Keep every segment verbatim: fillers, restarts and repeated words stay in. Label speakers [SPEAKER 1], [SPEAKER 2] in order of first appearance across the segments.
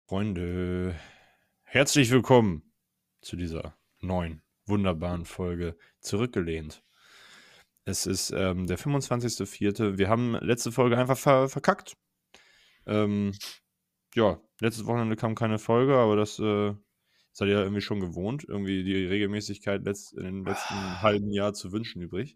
[SPEAKER 1] Freunde, herzlich willkommen zu dieser neuen, wunderbaren Folge Zurückgelehnt. Es ist ähm, der fünfundzwanzigster vierte Wir haben letzte Folge einfach ver verkackt. Ähm, ja, letztes Wochenende kam keine Folge, aber das äh, seid ihr ja irgendwie schon gewohnt. Irgendwie die Regelmäßigkeit letzt in den letzten halben Jahr zu wünschen übrig.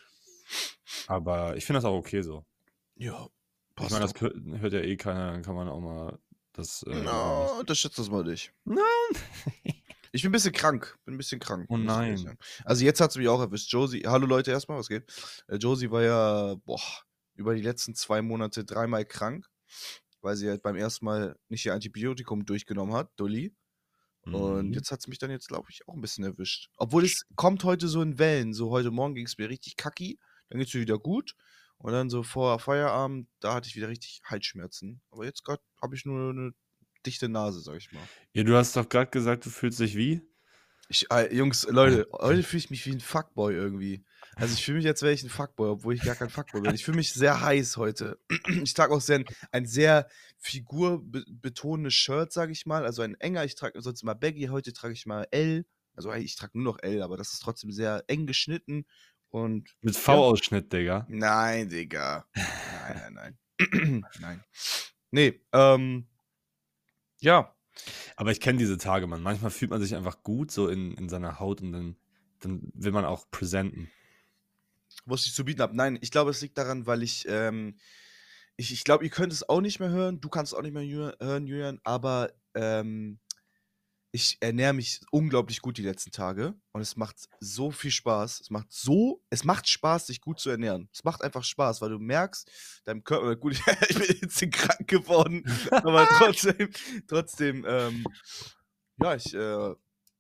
[SPEAKER 1] Aber ich finde das auch okay so.
[SPEAKER 2] Ja,
[SPEAKER 1] Ich
[SPEAKER 2] passt
[SPEAKER 1] meine, das
[SPEAKER 2] doch.
[SPEAKER 1] hört, hört ja eh keiner, dann kann man auch mal das äh,
[SPEAKER 2] Na, unterschätzt das mal nicht.
[SPEAKER 1] Nein.
[SPEAKER 2] Ich bin ein bisschen krank. Bin ein bisschen krank,
[SPEAKER 1] Oh
[SPEAKER 2] muss ich ehrlich
[SPEAKER 1] nein.
[SPEAKER 2] sagen. Also jetzt hat es mich auch erwischt. Josie, hallo Leute erstmal, was geht? Äh, Josie war ja, boah, über die letzten zwei Monate dreimal krank, weil sie halt beim ersten Mal nicht ihr Antibiotikum durchgenommen hat, Dolly. Und
[SPEAKER 1] Mhm.
[SPEAKER 2] jetzt hat es mich dann jetzt, glaube ich, auch ein bisschen erwischt. Obwohl es kommt heute so in Wellen. So heute Morgen ging es mir richtig kacki, dann geht es mir wieder gut. Und dann so vor Feierabend, da hatte ich wieder richtig Halsschmerzen. Aber jetzt gerade habe ich nur eine dichte Nase, sag ich mal.
[SPEAKER 1] Ja, du hast doch gerade gesagt, du fühlst dich wie?
[SPEAKER 2] Ich, äh, Jungs, Leute, heute fühle ich mich wie ein Fuckboy irgendwie. Also ich fühle mich, als wäre ich ein Fuckboy, obwohl ich gar kein Fuckboy bin. Ich fühle mich sehr heiß heute. Ich trage auch sehr, ein sehr figurbetonendes Shirt, sage ich mal. Also ein enger, ich trage sonst immer Baggy, heute trage ich mal L. Also ich trage nur noch L, aber das ist trotzdem sehr eng geschnitten. Und
[SPEAKER 1] Mit
[SPEAKER 2] ja.
[SPEAKER 1] V-Ausschnitt, Digga.
[SPEAKER 2] Nein, Digga. Nein, nein, nein. Nein. Nee, ähm, ja.
[SPEAKER 1] Aber ich kenne diese Tage, man. Manchmal fühlt man sich einfach gut so in, in seiner Haut und dann, dann will man auch präsenten.
[SPEAKER 2] Was ich zu bieten habe. Nein, ich glaube, es liegt daran, weil ich, ähm, ich, ich glaube, ihr könnt es auch nicht mehr hören, du kannst es auch nicht mehr jü- hören, Julian, aber ähm, ich ernähre mich unglaublich gut die letzten Tage und es macht so viel Spaß. Es macht so, es macht Spaß, sich gut zu ernähren. Es macht einfach Spaß, weil du merkst, deinem Körper, gut, ich bin jetzt krank geworden, aber trotzdem, trotzdem, ähm, ja, ich, äh,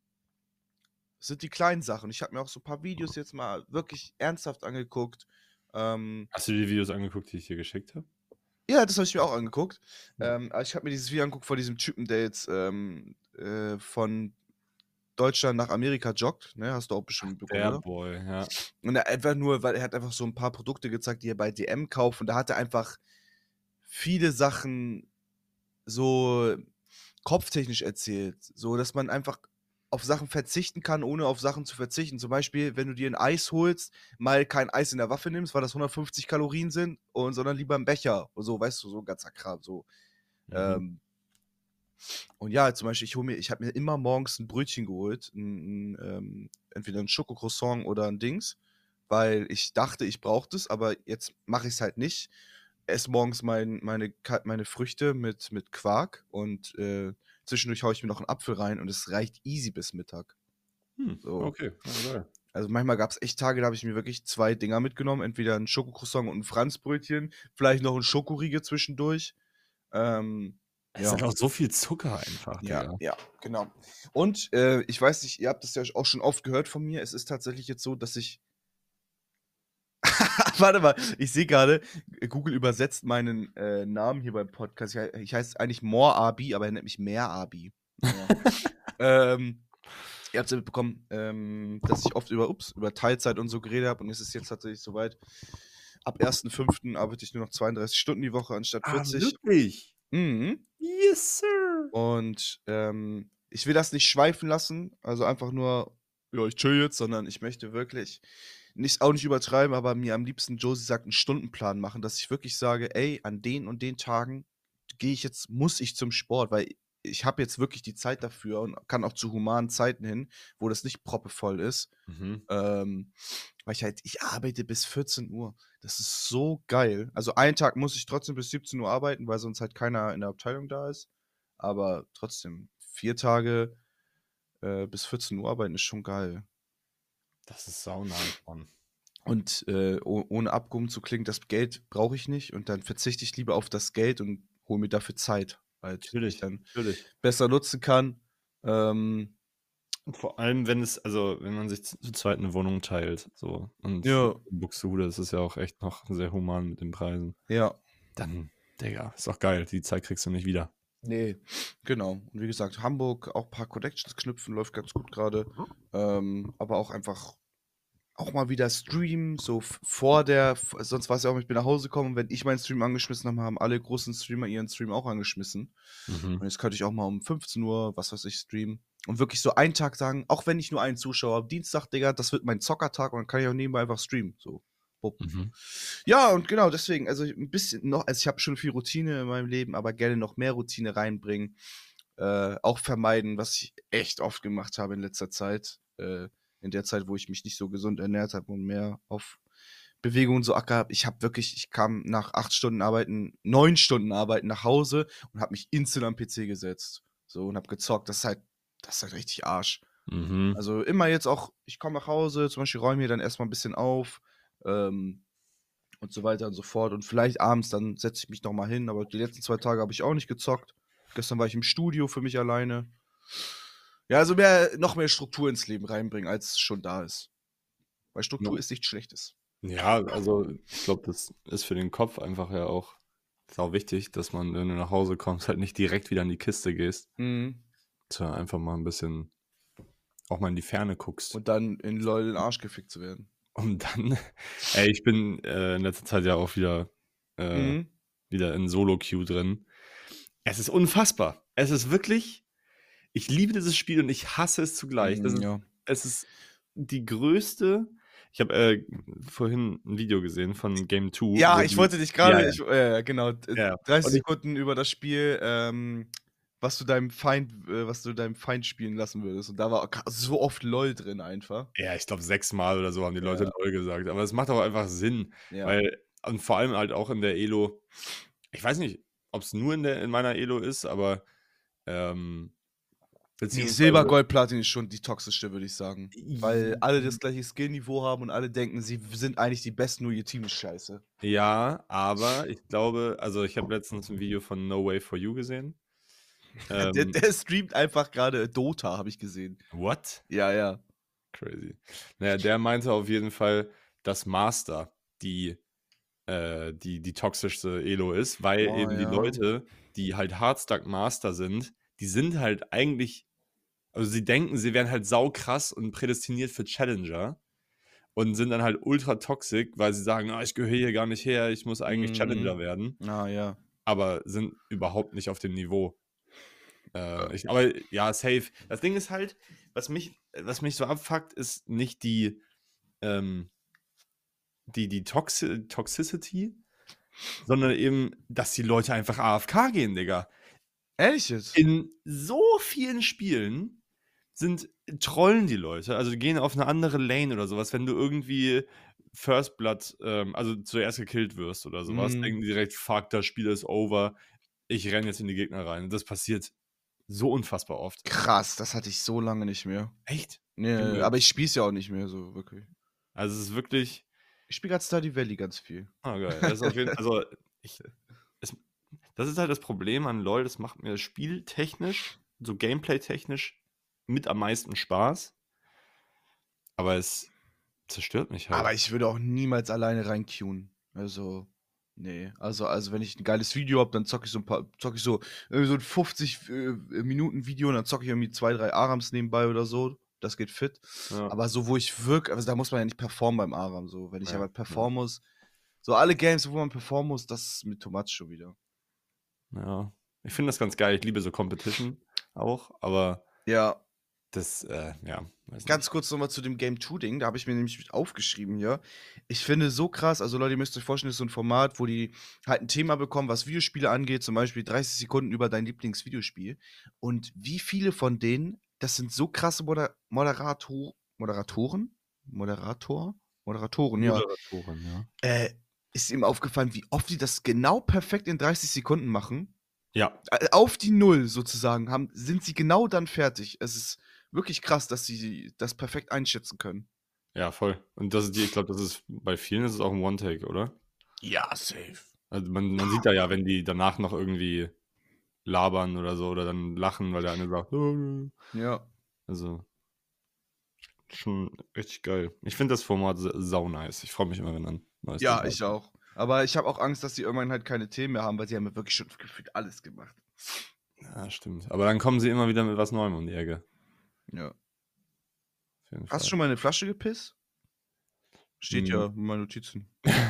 [SPEAKER 2] es sind die kleinen Sachen. Ich habe mir auch so ein paar Videos jetzt mal wirklich ernsthaft angeguckt. Ähm,
[SPEAKER 1] Hast du dir die Videos angeguckt, die ich dir geschickt habe?
[SPEAKER 2] Ja, das habe ich mir auch angeguckt.
[SPEAKER 1] Ja.
[SPEAKER 2] Ähm, aber ich habe mir dieses Video angeguckt von diesem Typen, der jetzt ähm, äh, von Deutschland nach Amerika joggt. Ne, hast du auch bestimmt mitbekommen,
[SPEAKER 1] Der
[SPEAKER 2] oder?
[SPEAKER 1] Boy, ja.
[SPEAKER 2] Und er einfach nur, weil er hat einfach so ein paar Produkte gezeigt, die er bei D M kauft. Und da hat er einfach viele Sachen so kopftechnisch erzählt. So, dass man einfach auf Sachen verzichten kann, ohne auf Sachen zu verzichten. Zum Beispiel, wenn du dir ein Eis holst, mal kein Eis in der Waffe nimmst, weil das hundertfünfzig Kalorien sind, und, sondern lieber einen Becher. So, weißt du, so ein ganzer Kram. So.
[SPEAKER 1] Mhm.
[SPEAKER 2] Ähm, und ja, zum Beispiel, ich hole mir, ich habe mir immer morgens ein Brötchen geholt, 'n 'n, ähm, entweder ein Schokocroissant oder ein Dings, weil ich dachte, ich brauche das, aber jetzt mache ich es halt nicht. Esse morgens mein meine Ka meine Früchte mit mit Quark und, äh, zwischendurch haue ich mir noch einen Apfel rein und es reicht easy bis Mittag.
[SPEAKER 1] Hm,
[SPEAKER 2] So.
[SPEAKER 1] okay, ja, geil.
[SPEAKER 2] Also, manchmal gab es echt Tage, da habe ich mir wirklich zwei Dinger mitgenommen, entweder ein Schokocroissant und ein Franzbrötchen, vielleicht noch ein Schokoriegel zwischendurch. Ähm,
[SPEAKER 1] Es
[SPEAKER 2] ja.
[SPEAKER 1] ist auch so viel Zucker einfach,
[SPEAKER 2] Ja,
[SPEAKER 1] Digga.
[SPEAKER 2] ja, genau. Und, äh, ich weiß nicht, ihr habt das ja auch schon oft gehört von mir. Es ist tatsächlich jetzt so, dass ich warte mal, ich sehe gerade, Google übersetzt meinen, äh, Namen hier beim Podcast. Ich hei ich heiße eigentlich Morabi, aber er nennt mich Mehrabi. Ja. Ähm, ihr habt's ja mitbekommen, ähm, dass ich oft über ups, über Teilzeit und so geredet habe und es ist jetzt tatsächlich so weit. Ab ersten fünften arbeite ich nur noch zweiunddreißig Stunden die Woche anstatt
[SPEAKER 1] Ah,
[SPEAKER 2] vierzig.
[SPEAKER 1] wirklich?
[SPEAKER 2] Mhm.
[SPEAKER 1] Yes, sir.
[SPEAKER 2] Und, ähm, ich will das nicht schweifen lassen, also einfach nur: „Ja, ich chill jetzt“, sondern ich möchte wirklich nicht auch nicht übertreiben, aber mir am liebsten, Josie sagt, 'n Stundenplan machen, dass ich wirklich sage: „Ey, an den und den Tagen gehe ich jetzt muss ich zum Sport“, weil ich habe jetzt wirklich die Zeit dafür und kann auch zu humanen Zeiten hin, wo das nicht proppevoll ist.
[SPEAKER 1] Mhm.
[SPEAKER 2] Ähm, weil ich halt ich arbeite bis vierzehn Uhr. Das ist so geil. Also, einen Tag muss ich trotzdem bis siebzehn Uhr arbeiten, weil sonst halt keiner in der Abteilung da ist. Aber trotzdem, vier Tage, äh, bis vierzehn Uhr arbeiten ist schon geil.
[SPEAKER 1] Das ist sau-nice, Mann.
[SPEAKER 2] Und, äh, o ohne abgehoben zu klingen, das Geld brauche ich nicht und dann verzichte ich lieber auf das Geld und hole mir dafür Zeit, halt, die ich
[SPEAKER 1] Natürlich,
[SPEAKER 2] dann
[SPEAKER 1] natürlich.
[SPEAKER 2] besser nutzen kann. Ähm,
[SPEAKER 1] Und vor allem, wenn es also, wenn man sich zu zu zweit 'ne Wohnung teilt, so und
[SPEAKER 2] ja,
[SPEAKER 1] Buxtehude, das ist ja auch echt noch sehr human mit den Preisen.
[SPEAKER 2] ja.
[SPEAKER 1] Dann, Digga, ist doch geil. Die Zeit kriegst du nicht wieder.
[SPEAKER 2] Ne, genau. Und wie gesagt, Hamburg auch paar Connections knüpfen, läuft ganz gut grade. Ähm, aber auch einfach auch mal wieder streamen, so f- vor der, f- sonst war es ja auch, ich bin nach Hause gekommen, wenn ich meinen Stream angeschmissen habe, haben alle großen Streamer ihren Stream auch angeschmissen.
[SPEAKER 1] Mhm.
[SPEAKER 2] Und jetzt könnte ich auch mal um fünfzehn Uhr, was weiß ich, streamen. Und wirklich so einen Tag sagen, auch wenn ich nur einen Zuschauer habe, Dienstag, Digga, das wird mein Zockertag und dann kann ich auch nebenbei einfach streamen. So. Bupp.
[SPEAKER 1] Mhm.
[SPEAKER 2] Ja, und genau, deswegen, also ich- ein bisschen noch, also ich habe schon viel Routine in meinem Leben, aber gerne noch mehr Routine reinbringen. Äh, auch vermeiden, was ich echt oft gemacht habe in letzter Zeit. Äh, in der Zeit, wo ich mich nicht so gesund ernährt habe und mehr auf Bewegung und so Acker habe. Ich habe wirklich, ich kam nach acht Stunden Arbeiten, neun Stunden Arbeiten nach Hause und habe mich instant am P C gesetzt. So und habe gezockt. Das ist halt, das ist halt richtig Arsch.
[SPEAKER 1] Mhm.
[SPEAKER 2] Also immer jetzt auch, ich komme nach Hause, zum Beispiel räume hier dann erstmal ein bisschen auf, ähm, und so weiter und so fort. Und vielleicht abends, dann setze ich mich noch mal hin, aber die letzten zwei Tage habe ich auch nicht gezockt. Gestern war ich im Studio für mich alleine. Ja, also mehr, noch mehr Struktur ins Leben reinbringen, als schon da ist. Weil Struktur ist nichts Schlechtes.
[SPEAKER 1] Ja, also ich glaube, das ist für den Kopf einfach ja auch sau wichtig, dass man, wenn du nach Hause kommst, halt nicht direkt wieder in die Kiste gehst,
[SPEAKER 2] Mhm.
[SPEAKER 1] sondern einfach mal ein bisschen auch mal in die Ferne guckst.
[SPEAKER 2] Und dann in LOL den Arsch gefickt zu werden.
[SPEAKER 1] Und dann, ey, ich bin äh, in letzter Zeit ja auch wieder, äh,
[SPEAKER 2] Mhm.
[SPEAKER 1] wieder in Solo-Queue drin. Es ist unfassbar. Es ist wirklich, ich liebe dieses Spiel und ich hasse es zugleich. Das
[SPEAKER 2] Mhm,
[SPEAKER 1] ist,
[SPEAKER 2] ja.
[SPEAKER 1] es ist die größte. Ich habe äh, vorhin ein Video gesehen von Game zwei.
[SPEAKER 2] Ja,
[SPEAKER 1] wo
[SPEAKER 2] ich
[SPEAKER 1] die,
[SPEAKER 2] wollte dich
[SPEAKER 1] ja,
[SPEAKER 2] gerade,
[SPEAKER 1] ja,
[SPEAKER 2] ich, äh, genau, äh,
[SPEAKER 1] ja.
[SPEAKER 2] dreißig
[SPEAKER 1] Und ich,
[SPEAKER 2] Sekunden über das Spiel, ähm, was du deinem Feind, äh, was du deinem Feind spielen lassen würdest. Und da war so oft LOL drin einfach.
[SPEAKER 1] ja, ich glaube, sechsmal oder so haben die Leute
[SPEAKER 2] Ja,
[SPEAKER 1] LOL gesagt. Aber es macht auch einfach Sinn,
[SPEAKER 2] ja.
[SPEAKER 1] weil, und vor allem halt auch in der Elo, ich weiß nicht, ob es nur in, der, in meiner Elo ist, aber ähm,
[SPEAKER 2] Nee,
[SPEAKER 1] beziehungsweise,
[SPEAKER 2] Silber, Gold, Platin ist schon die toxischste, würde ich sagen. Weil alle das gleiche Skillniveau haben und alle denken, sie sind eigentlich die Besten, nur ihr Team ist scheiße.
[SPEAKER 1] ja, aber ich glaube, also ich habe letztens ein Video von No Way For You gesehen.
[SPEAKER 2] Der,
[SPEAKER 1] Ähm,
[SPEAKER 2] der streamt einfach gerade Dota, habe ich gesehen.
[SPEAKER 1] what?
[SPEAKER 2] Ja, ja.
[SPEAKER 1] Crazy. Naja, der meinte auf jeden Fall, dass Master die, äh, die, die toxischste Elo ist, weil
[SPEAKER 2] Oh,
[SPEAKER 1] eben die
[SPEAKER 2] ja.
[SPEAKER 1] Leute, die halt Hardstack Master sind, die sind halt eigentlich, also sie denken, sie wären halt saukrass und prädestiniert für Challenger und sind dann halt ultra toxisch, weil sie sagen, ah, ich gehöre hier gar nicht her, ich muss eigentlich Challenger
[SPEAKER 2] Mhm.
[SPEAKER 1] werden,
[SPEAKER 2] Ah, ja.
[SPEAKER 1] aber sind überhaupt nicht auf dem Niveau. Äh, ich, aber ja, safe. Das Ding ist halt, was mich, was mich so abfuckt, ist nicht die, ähm, die, die Toxi Toxicity, sondern eben, dass die Leute einfach A F K gehen, Digga.
[SPEAKER 2] Ehrlich jetzt?
[SPEAKER 1] In so vielen Spielen sind trollen die Leute, also die gehen auf eine andere Lane oder sowas, wenn du irgendwie First Blood, ähm, also zuerst gekillt wirst oder sowas,
[SPEAKER 2] Mhm.
[SPEAKER 1] denken die direkt, fuck, das Spiel ist over, ich renne jetzt in die Gegner rein. Und das passiert so unfassbar oft.
[SPEAKER 2] Krass, das hatte ich so lange nicht mehr.
[SPEAKER 1] Echt?
[SPEAKER 2] Nee,
[SPEAKER 1] Junge.
[SPEAKER 2] aber ich spiel's ja auch nicht mehr so, wirklich.
[SPEAKER 1] Also es ist wirklich,
[SPEAKER 2] Ich spiele gerade Stardew Valley ganz viel.
[SPEAKER 1] ah geil. Das ist auf jeden also ich, es, das ist halt das Problem an LoL, das macht mir spieltechnisch, so Gameplay-technisch mit am meisten Spaß. Aber es zerstört mich halt.
[SPEAKER 2] Aber ich würde auch niemals alleine reinqueuen. Also, nee. Also, also wenn ich ein geiles Video habe, dann zocke ich so ein paar, zocke ich so, irgendwie so ein fünfzig äh, Minuten Video und dann zocke ich irgendwie zwei, drei Arams nebenbei oder so. Das geht fit.
[SPEAKER 1] Ja,
[SPEAKER 2] Aber so, wo ich wirklich, also da muss man ja nicht performen beim Aram. So, wenn ich
[SPEAKER 1] ja,
[SPEAKER 2] aber
[SPEAKER 1] ja.
[SPEAKER 2] performen muss, so alle Games, wo man performen muss, das ist mit too much schon wieder.
[SPEAKER 1] Ja. Ich finde das ganz geil. Ich liebe so Competition auch, aber
[SPEAKER 2] Ja,
[SPEAKER 1] das, äh, ja, weiß
[SPEAKER 2] ganz
[SPEAKER 1] nicht.
[SPEAKER 2] kurz nochmal zu dem Game zwei Ding, da habe ich mir nämlich mit aufgeschrieben hier. Ich finde so krass, also Leute, ihr müsst euch vorstellen, das ist so ein Format, wo die halt ein Thema bekommen, was Videospiele angeht, zum Beispiel dreißig Sekunden über dein Lieblingsvideospiel. Und wie viele von denen, das sind so krasse Moder Moderator Moderatoren? Moderator? Moderatoren, ja.
[SPEAKER 1] Moderatoren, ja.
[SPEAKER 2] Äh, ist ihm aufgefallen, wie oft die das genau perfekt in dreißig Sekunden machen?
[SPEAKER 1] Ja,
[SPEAKER 2] Äh, auf die Null sozusagen, haben, sind sie genau dann fertig. Es ist wirklich krass, dass sie das perfekt einschätzen können.
[SPEAKER 1] ja, voll. Und das ist die, ich glaube, das ist bei vielen ist es auch ein One-Take, oder?
[SPEAKER 2] Ja, safe.
[SPEAKER 1] Also man, man sieht da ja, wenn die danach noch irgendwie labern oder so oder dann lachen, weil der eine sagt, "Äh."
[SPEAKER 2] Ja.
[SPEAKER 1] Also schon richtig geil. Ich finde das Format sa- sau nice. Ich freue mich immer, wenn dann neues
[SPEAKER 2] Ja,
[SPEAKER 1] dabei
[SPEAKER 2] ich
[SPEAKER 1] ist.
[SPEAKER 2] auch. Aber ich habe auch Angst, dass sie irgendwann halt keine Themen mehr haben, weil sie haben ja wirklich schon gefühlt alles gemacht.
[SPEAKER 1] Ja, stimmt. Aber dann kommen sie immer wieder mit was Neuem um die Ecke.
[SPEAKER 2] Ja.
[SPEAKER 1] Auf jeden
[SPEAKER 2] Hast du
[SPEAKER 1] Fall.
[SPEAKER 2] schon mal eine Flasche gepisst? Steht
[SPEAKER 1] Mhm.
[SPEAKER 2] ja in meinen Notizen.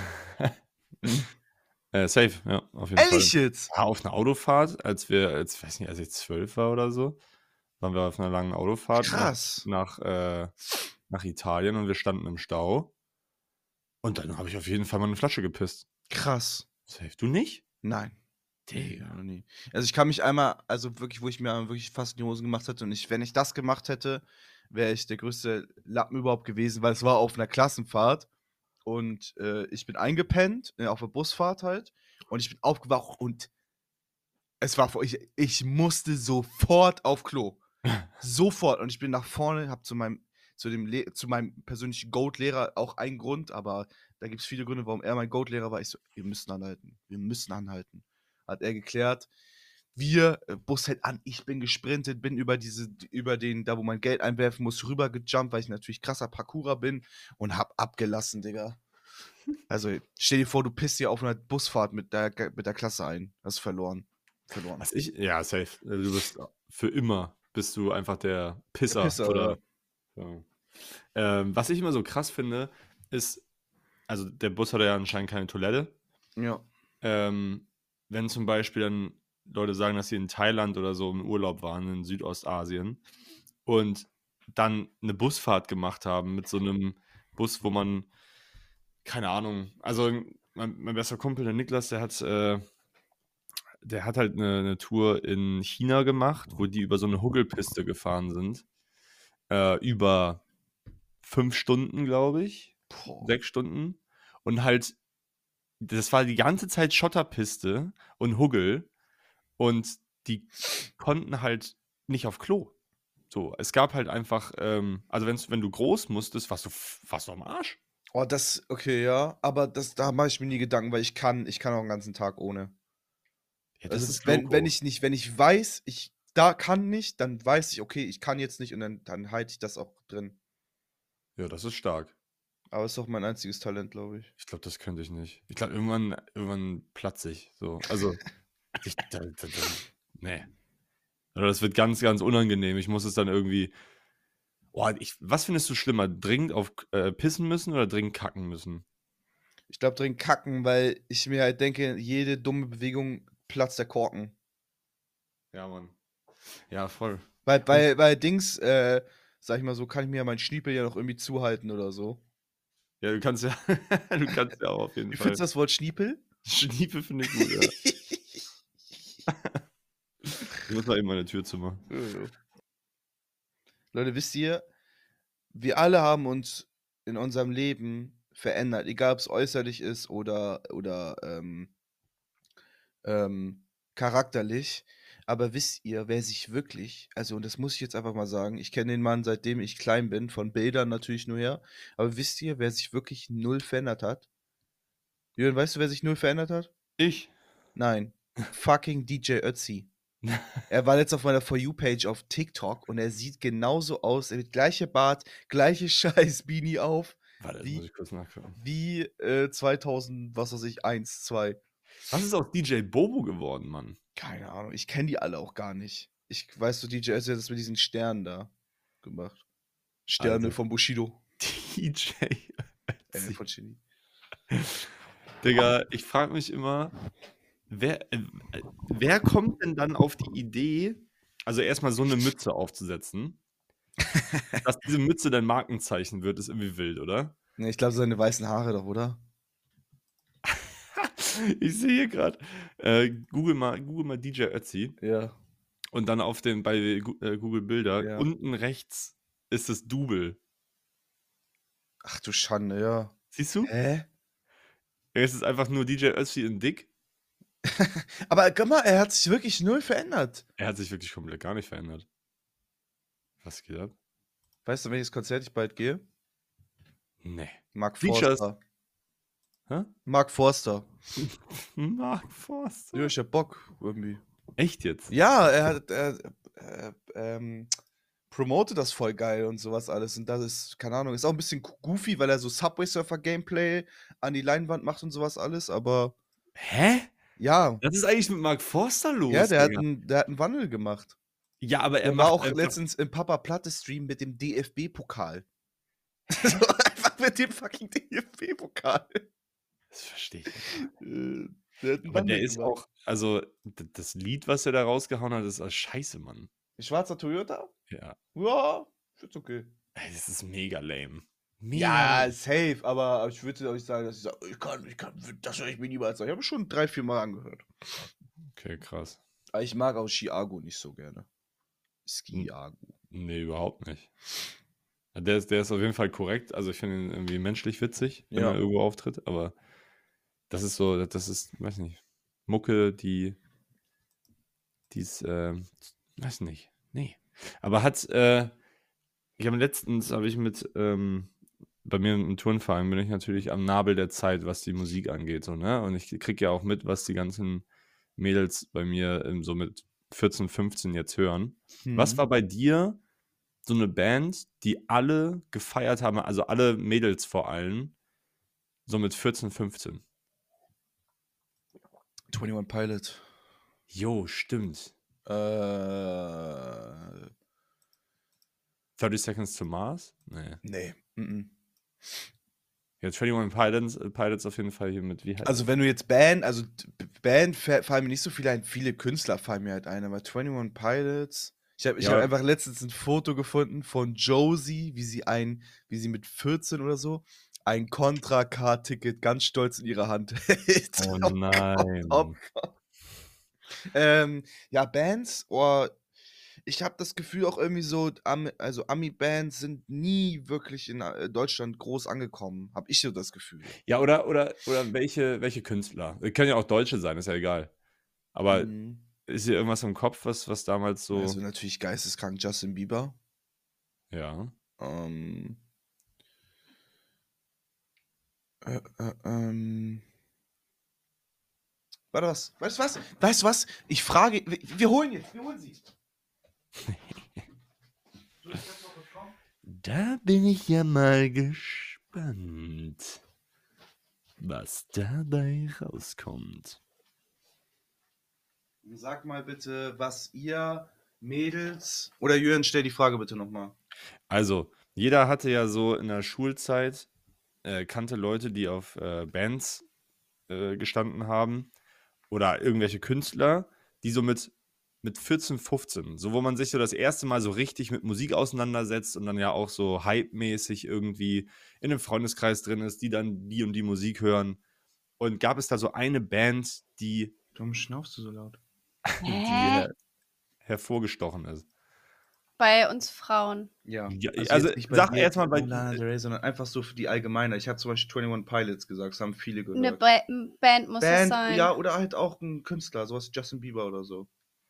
[SPEAKER 2] Mhm.
[SPEAKER 1] Äh, safe, ja, auf jeden
[SPEAKER 2] Ehrlich
[SPEAKER 1] Fall.
[SPEAKER 2] jetzt?
[SPEAKER 1] Ja, auf 'ner Autofahrt, als wir als weiß nicht, als ich zwölf war oder so, waren wir auf 'ner langen Autofahrt nach
[SPEAKER 2] Krass.
[SPEAKER 1] nach, äh nach Italien und wir standen im Stau. Und dann habe ich auf jeden Fall mal 'ne Flasche gepisst.
[SPEAKER 2] Krass.
[SPEAKER 1] Safe. Du nicht?
[SPEAKER 2] Nein.
[SPEAKER 1] Digga.
[SPEAKER 2] Noch nie. Also, ich kann mich einmal also, wirklich, wo ich mir wirklich fast in die Hosen gemacht hätte und ich wenn ich das gemacht hätte, wäre ich der größte Lappen überhaupt gewesen, weil es war auf 'ner Klassenfahrt und, äh, ich bin eingepennt, äh, auf der Busfahrt halt und ich bin aufgewacht und es war vor ich ich musste sofort auf Klo. Sofort. Und ich bin nach vorne, habe zu meinem zu dem Le zu meinem persönlichen Goat-Lehrer auch einen Grund, aber da gibt's viele Gründe, warum er mein Goat-Lehrer war. Ich so: „Wir müssen anhalten. Wir müssen anhalten." Hat er geklärt. Wir, äh, Bus hält an, ich bin gesprintet, bin über diese über den da, wo man Geld einwerfen muss, rüber gejumpt, weil ich natürlich krasser Parkourer bin und habe abgelassen, Digga. Also, stell dir vor, du pisst dir auf 'ner Busfahrt mit der G mit der Klasse ein. Hast verloren. Verloren.
[SPEAKER 1] Was ich ja, safe. Also, du bist für immer bist du einfach der
[SPEAKER 2] Der
[SPEAKER 1] Pisser
[SPEAKER 2] Pisser,
[SPEAKER 1] oder
[SPEAKER 2] ja.
[SPEAKER 1] ja. Ähm, was ich immer so krass finde, ist also, der Bus hatte ja anscheinend keine Toilette.
[SPEAKER 2] Ja.
[SPEAKER 1] Ähm, wenn zum Beispiel dann Leute sagen, dass sie in Thailand oder so im Urlaub waren, in Südostasien und dann 'ne Busfahrt gemacht haben mit so 'nem Bus, wo man keine Ahnung, also, mein mein bester Kumpel, der Niklas, der hat, äh der hat halt 'ne 'ne Tour in China gemacht, wo die über so 'ne Huggelpiste gefahren sind, äh, über fünf Stunden, glaube ich,
[SPEAKER 2] Boah.
[SPEAKER 1] sechs Stunden und halt das war die ganze Zeit Schotterpiste und Huggel und die konnten halt nicht auf Klo. So, es gab halt einfach, ähm also, wenn's wenn du groß musstest, warst du f warst du am Arsch.
[SPEAKER 2] Oh, das okay, ja, aber das da mache ich mir nie Gedanken, weil ich kann ich kann auch 'n ganzen Tag ohne.
[SPEAKER 1] Ja, das
[SPEAKER 2] Also,
[SPEAKER 1] ist
[SPEAKER 2] wenn wenn
[SPEAKER 1] Logo.
[SPEAKER 2] ich nicht wenn ich weiß, ich da kann nicht, dann weiß ich: „Okay, ich kann jetzt nicht" und dann dann halte ich das auch drin.
[SPEAKER 1] Ja, das ist stark.
[SPEAKER 2] Aber ist auch mein einziges Talent, glaube ich.
[SPEAKER 1] Ich glaube, das könnte ich nicht. Ich glaube, irgendwann irgendwann platze ich so. Also, ich da da da ne. Oder das wird ganz, ganz unangenehm. Ich muss es dann irgendwie boah, ich was findest du schlimmer, dringend auf k äh, pissen müssen oder dringend kacken müssen?
[SPEAKER 2] Ich glaube dringend kacken, weil ich mir halt denke, jede dumme Bewegung platzt der Korken.
[SPEAKER 1] Ja, Mann. Ja, voll.
[SPEAKER 2] Weil
[SPEAKER 1] Und
[SPEAKER 2] bei bei Dings, äh, sage ich mal so, kann ich mir ja meinen Schniepel ja noch irgendwie zuhalten oder so.
[SPEAKER 1] Ja, du kannst ja du kannst ja auch auf jeden
[SPEAKER 2] Wie
[SPEAKER 1] Fall
[SPEAKER 2] findest du das Wort Schniepel?
[SPEAKER 1] Schniepe finde ich gut, ja. Ich muss mal eben meine Tür zumachen.
[SPEAKER 2] Ja, ja. Leute, wisst ihr, wir alle haben uns in unserem Leben verändert, egal ob's äußerlich ist oder oder, ähm ähm, charakterlich. Aber wisst ihr, wer sich wirklich also, und das muss ich jetzt einfach mal sagen, ich kenne den Mann, seitdem ich klein bin, von Bildern natürlich nur her. Aber wisst ihr, wer sich wirklich null verändert hat? Julian, weißt du, wer sich null verändert hat?
[SPEAKER 1] Ich?
[SPEAKER 2] Nein, fucking D J Ötzi. Er war jetzt auf meiner For You Page auf TikTok und er sieht genauso aus. Er hat gleiche Bart, gleiche scheiß Beanie auf,
[SPEAKER 1] Warte, jetzt muss
[SPEAKER 2] wie
[SPEAKER 1] ich kurz nachgucken.
[SPEAKER 2] wie, äh, zweitausend, was weiß ich, eins, zwei.
[SPEAKER 1] Was ist aus D J Bobo geworden, Mann?
[SPEAKER 2] Keine Ahnung, ich kenne die alle auch gar nicht. Ich weiß so, D J Ötzi hat das mit diesen Sternen da gemacht. Sterne
[SPEAKER 1] Alter.
[SPEAKER 2] von Bushido.
[SPEAKER 1] D J
[SPEAKER 2] Äh,
[SPEAKER 1] Ötzi.
[SPEAKER 2] von Shindy.
[SPEAKER 1] Digga, ich frage mich immer, wer, äh, wer kommt denn dann auf die Idee, also erst mal so 'ne Mütze aufzusetzen? Dass diese Mütze dein Markenzeichen wird, ist irgendwie wild, oder?
[SPEAKER 2] Ne, ich glaube, seine weißen Haare doch, oder?
[SPEAKER 1] Ich sehe hier grad, äh, google mal google mal D J Ötzi.
[SPEAKER 2] Ja.
[SPEAKER 1] Und dann auf den bei Gu äh, Google Bilder,
[SPEAKER 2] Ja.
[SPEAKER 1] unten rechts ist das Double.
[SPEAKER 2] Ach du Schande, ja.
[SPEAKER 1] Siehst du?
[SPEAKER 2] Hä?
[SPEAKER 1] Es ist einfach nur D J Ötzi in dick.
[SPEAKER 2] Aber guck mal, er hat sich wirklich null verändert.
[SPEAKER 1] Er hat sich wirklich komplett gar nicht verändert. Was geht ab?
[SPEAKER 2] Weißt du, an welches Konzert ich bald gehe?
[SPEAKER 1] Ne.
[SPEAKER 2] Mark
[SPEAKER 1] Features.
[SPEAKER 2] Forster.
[SPEAKER 1] Hä?
[SPEAKER 2] Mark Forster.
[SPEAKER 1] Mark Forster.
[SPEAKER 2] Ja, ich hab Bock irgendwie.
[SPEAKER 1] Echt jetzt?
[SPEAKER 2] Ja, er hat er, äh, ähm, promotet das voll geil und so was alles. Und das ist, keine Ahnung, ist auch 'n bisschen g goofy, weil er so Subway Surfer Gameplay an die Leinwand macht und so was alles, aber
[SPEAKER 1] Hä?
[SPEAKER 2] ja.
[SPEAKER 1] Was ist eigentlich mit Mark Forster los,
[SPEAKER 2] Ja, der hat
[SPEAKER 1] Digga?
[SPEAKER 2] 'n der hat 'n Wandel gemacht.
[SPEAKER 1] Ja, aber er
[SPEAKER 2] Der war
[SPEAKER 1] macht
[SPEAKER 2] auch
[SPEAKER 1] einfach
[SPEAKER 2] letztens im Papa Platte Stream mit dem D F B-Pokal.
[SPEAKER 1] Hä?
[SPEAKER 2] So einfach mit dem fucking D F B-Pokal.
[SPEAKER 1] Das verstehe ich nicht.
[SPEAKER 2] Äh, der hat einen
[SPEAKER 1] Aber der
[SPEAKER 2] Wandel
[SPEAKER 1] ist
[SPEAKER 2] gemacht.
[SPEAKER 1] auch, also d- das Lied, was er da rausgehauen hat, ist auch scheiße, Mann.
[SPEAKER 2] Schwarzer Toyota?
[SPEAKER 1] Ja.
[SPEAKER 2] Ja, ist okay.
[SPEAKER 1] Ey, das ist mega lame. Mega
[SPEAKER 2] Ja,
[SPEAKER 1] lame.
[SPEAKER 2] safe, aber ich würde euch sagen, dass ich sage, ich kann, ich kann, das höre ich mir niemals an. Ich habe schon drei, vier Mal angehört.
[SPEAKER 1] Okay, krass.
[SPEAKER 2] Aber ich mag auch Chiago nicht so gerne. Skiago.
[SPEAKER 1] Nee, überhaupt nicht. Der ist, der ist auf jeden Fall korrekt. Also ich finde ihn irgendwie menschlich witzig, wenn
[SPEAKER 2] Ja.
[SPEAKER 1] er irgendwo auftritt, aber das ist so, das ist, weiß nicht, Mucke, die, die ist, äh, weiß nicht, nee. Aber hat, äh, ich habe letztens, habe ich mit, ähm, bei mir im Turnverein bin ich natürlich am Nabel der Zeit, was die Musik angeht, so, ne? Und ich kriege ja auch mit, was die ganzen Mädels bei mir ähm, so mit vierzehn, fünfzehn jetzt hören. Was
[SPEAKER 2] Mhm.
[SPEAKER 1] war bei dir so eine Band, die alle gefeiert haben, also alle Mädels vor allem, so mit vierzehn, fünfzehn?
[SPEAKER 2] einundzwanzig Pilot.
[SPEAKER 1] Jo, stimmt.
[SPEAKER 2] Äh,
[SPEAKER 1] thirty Seconds to Mars? Nee.
[SPEAKER 2] nee. Mm-mm.
[SPEAKER 1] Ja, einundzwanzig Pilots, äh, Pilots auf jeden Fall hier mit, wie heißt
[SPEAKER 2] Also wenn du jetzt Band, also B- Band fa- fallen mir nicht so viele ein, viele Künstler fallen mir halt ein, aber einundzwanzig Pilots. Ich habe ich
[SPEAKER 1] Ja.
[SPEAKER 2] hab einfach letztens ein Foto gefunden von Josie, wie sie ein, wie sie mit vierzehn oder so ein Contra-Car-Ticket ganz stolz in ihrer Hand hält.
[SPEAKER 1] Oh
[SPEAKER 2] Gott,
[SPEAKER 1] nein.
[SPEAKER 2] oh Gott. Ähm, ja, Bands, oh, ich habe das Gefühl auch irgendwie so, Am- also Ami-Bands sind nie wirklich in äh, Deutschland groß angekommen, habe ich so das Gefühl.
[SPEAKER 1] Ja, oder, oder, oder welche, welche Künstler? Das können ja auch Deutsche sein, ist ja egal. Aber
[SPEAKER 2] Mhm.
[SPEAKER 1] ist dir irgendwas im Kopf, was, was damals so.
[SPEAKER 2] Also natürlich geisteskrank Justin Bieber.
[SPEAKER 1] Ja.
[SPEAKER 2] Ähm, äh, äh, ähm. Warte was? Weißt du was? Weißt du was? Ich frage. Wir, wir holen jetzt. Wir holen sie. Soll ich das noch bekommen?
[SPEAKER 1] Da bin ich ja mal gespannt, was dabei rauskommt.
[SPEAKER 2] Sag mal bitte, was ihr Mädels. Oder Jürgen, stell die Frage bitte nochmal.
[SPEAKER 1] Also, jeder hatte ja so in der Schulzeit, äh, kannte Leute, die auf äh, Bands äh, gestanden haben oder irgendwelche Künstler, die so mit, mit vierzehn, fünfzehn, so wo man sich so das erste Mal so richtig mit Musik auseinandersetzt und dann ja auch so hype-mäßig irgendwie in einem Freundeskreis drin ist, die dann die und die Musik hören. Und gab es da so eine Band, die,
[SPEAKER 2] Warum schnaufst du so laut?
[SPEAKER 1] die
[SPEAKER 3] Hä?
[SPEAKER 1] her hervorgestochen ist?
[SPEAKER 3] Bei uns Frauen.
[SPEAKER 2] Ja.
[SPEAKER 1] Ja,
[SPEAKER 2] Also,
[SPEAKER 1] also
[SPEAKER 2] jetzt nicht bei
[SPEAKER 1] sag
[SPEAKER 2] dir,
[SPEAKER 1] erst mal bei-
[SPEAKER 2] Lana Del Rey, sondern einfach so für die Allgemeine. Ich habe zum Beispiel einundzwanzig Pilots gesagt, das haben viele gehört.
[SPEAKER 3] Eine ba Band muss es
[SPEAKER 2] Band,
[SPEAKER 3] sein.
[SPEAKER 2] ja, oder halt auch ein Künstler, sowas wie Justin Bieber oder so.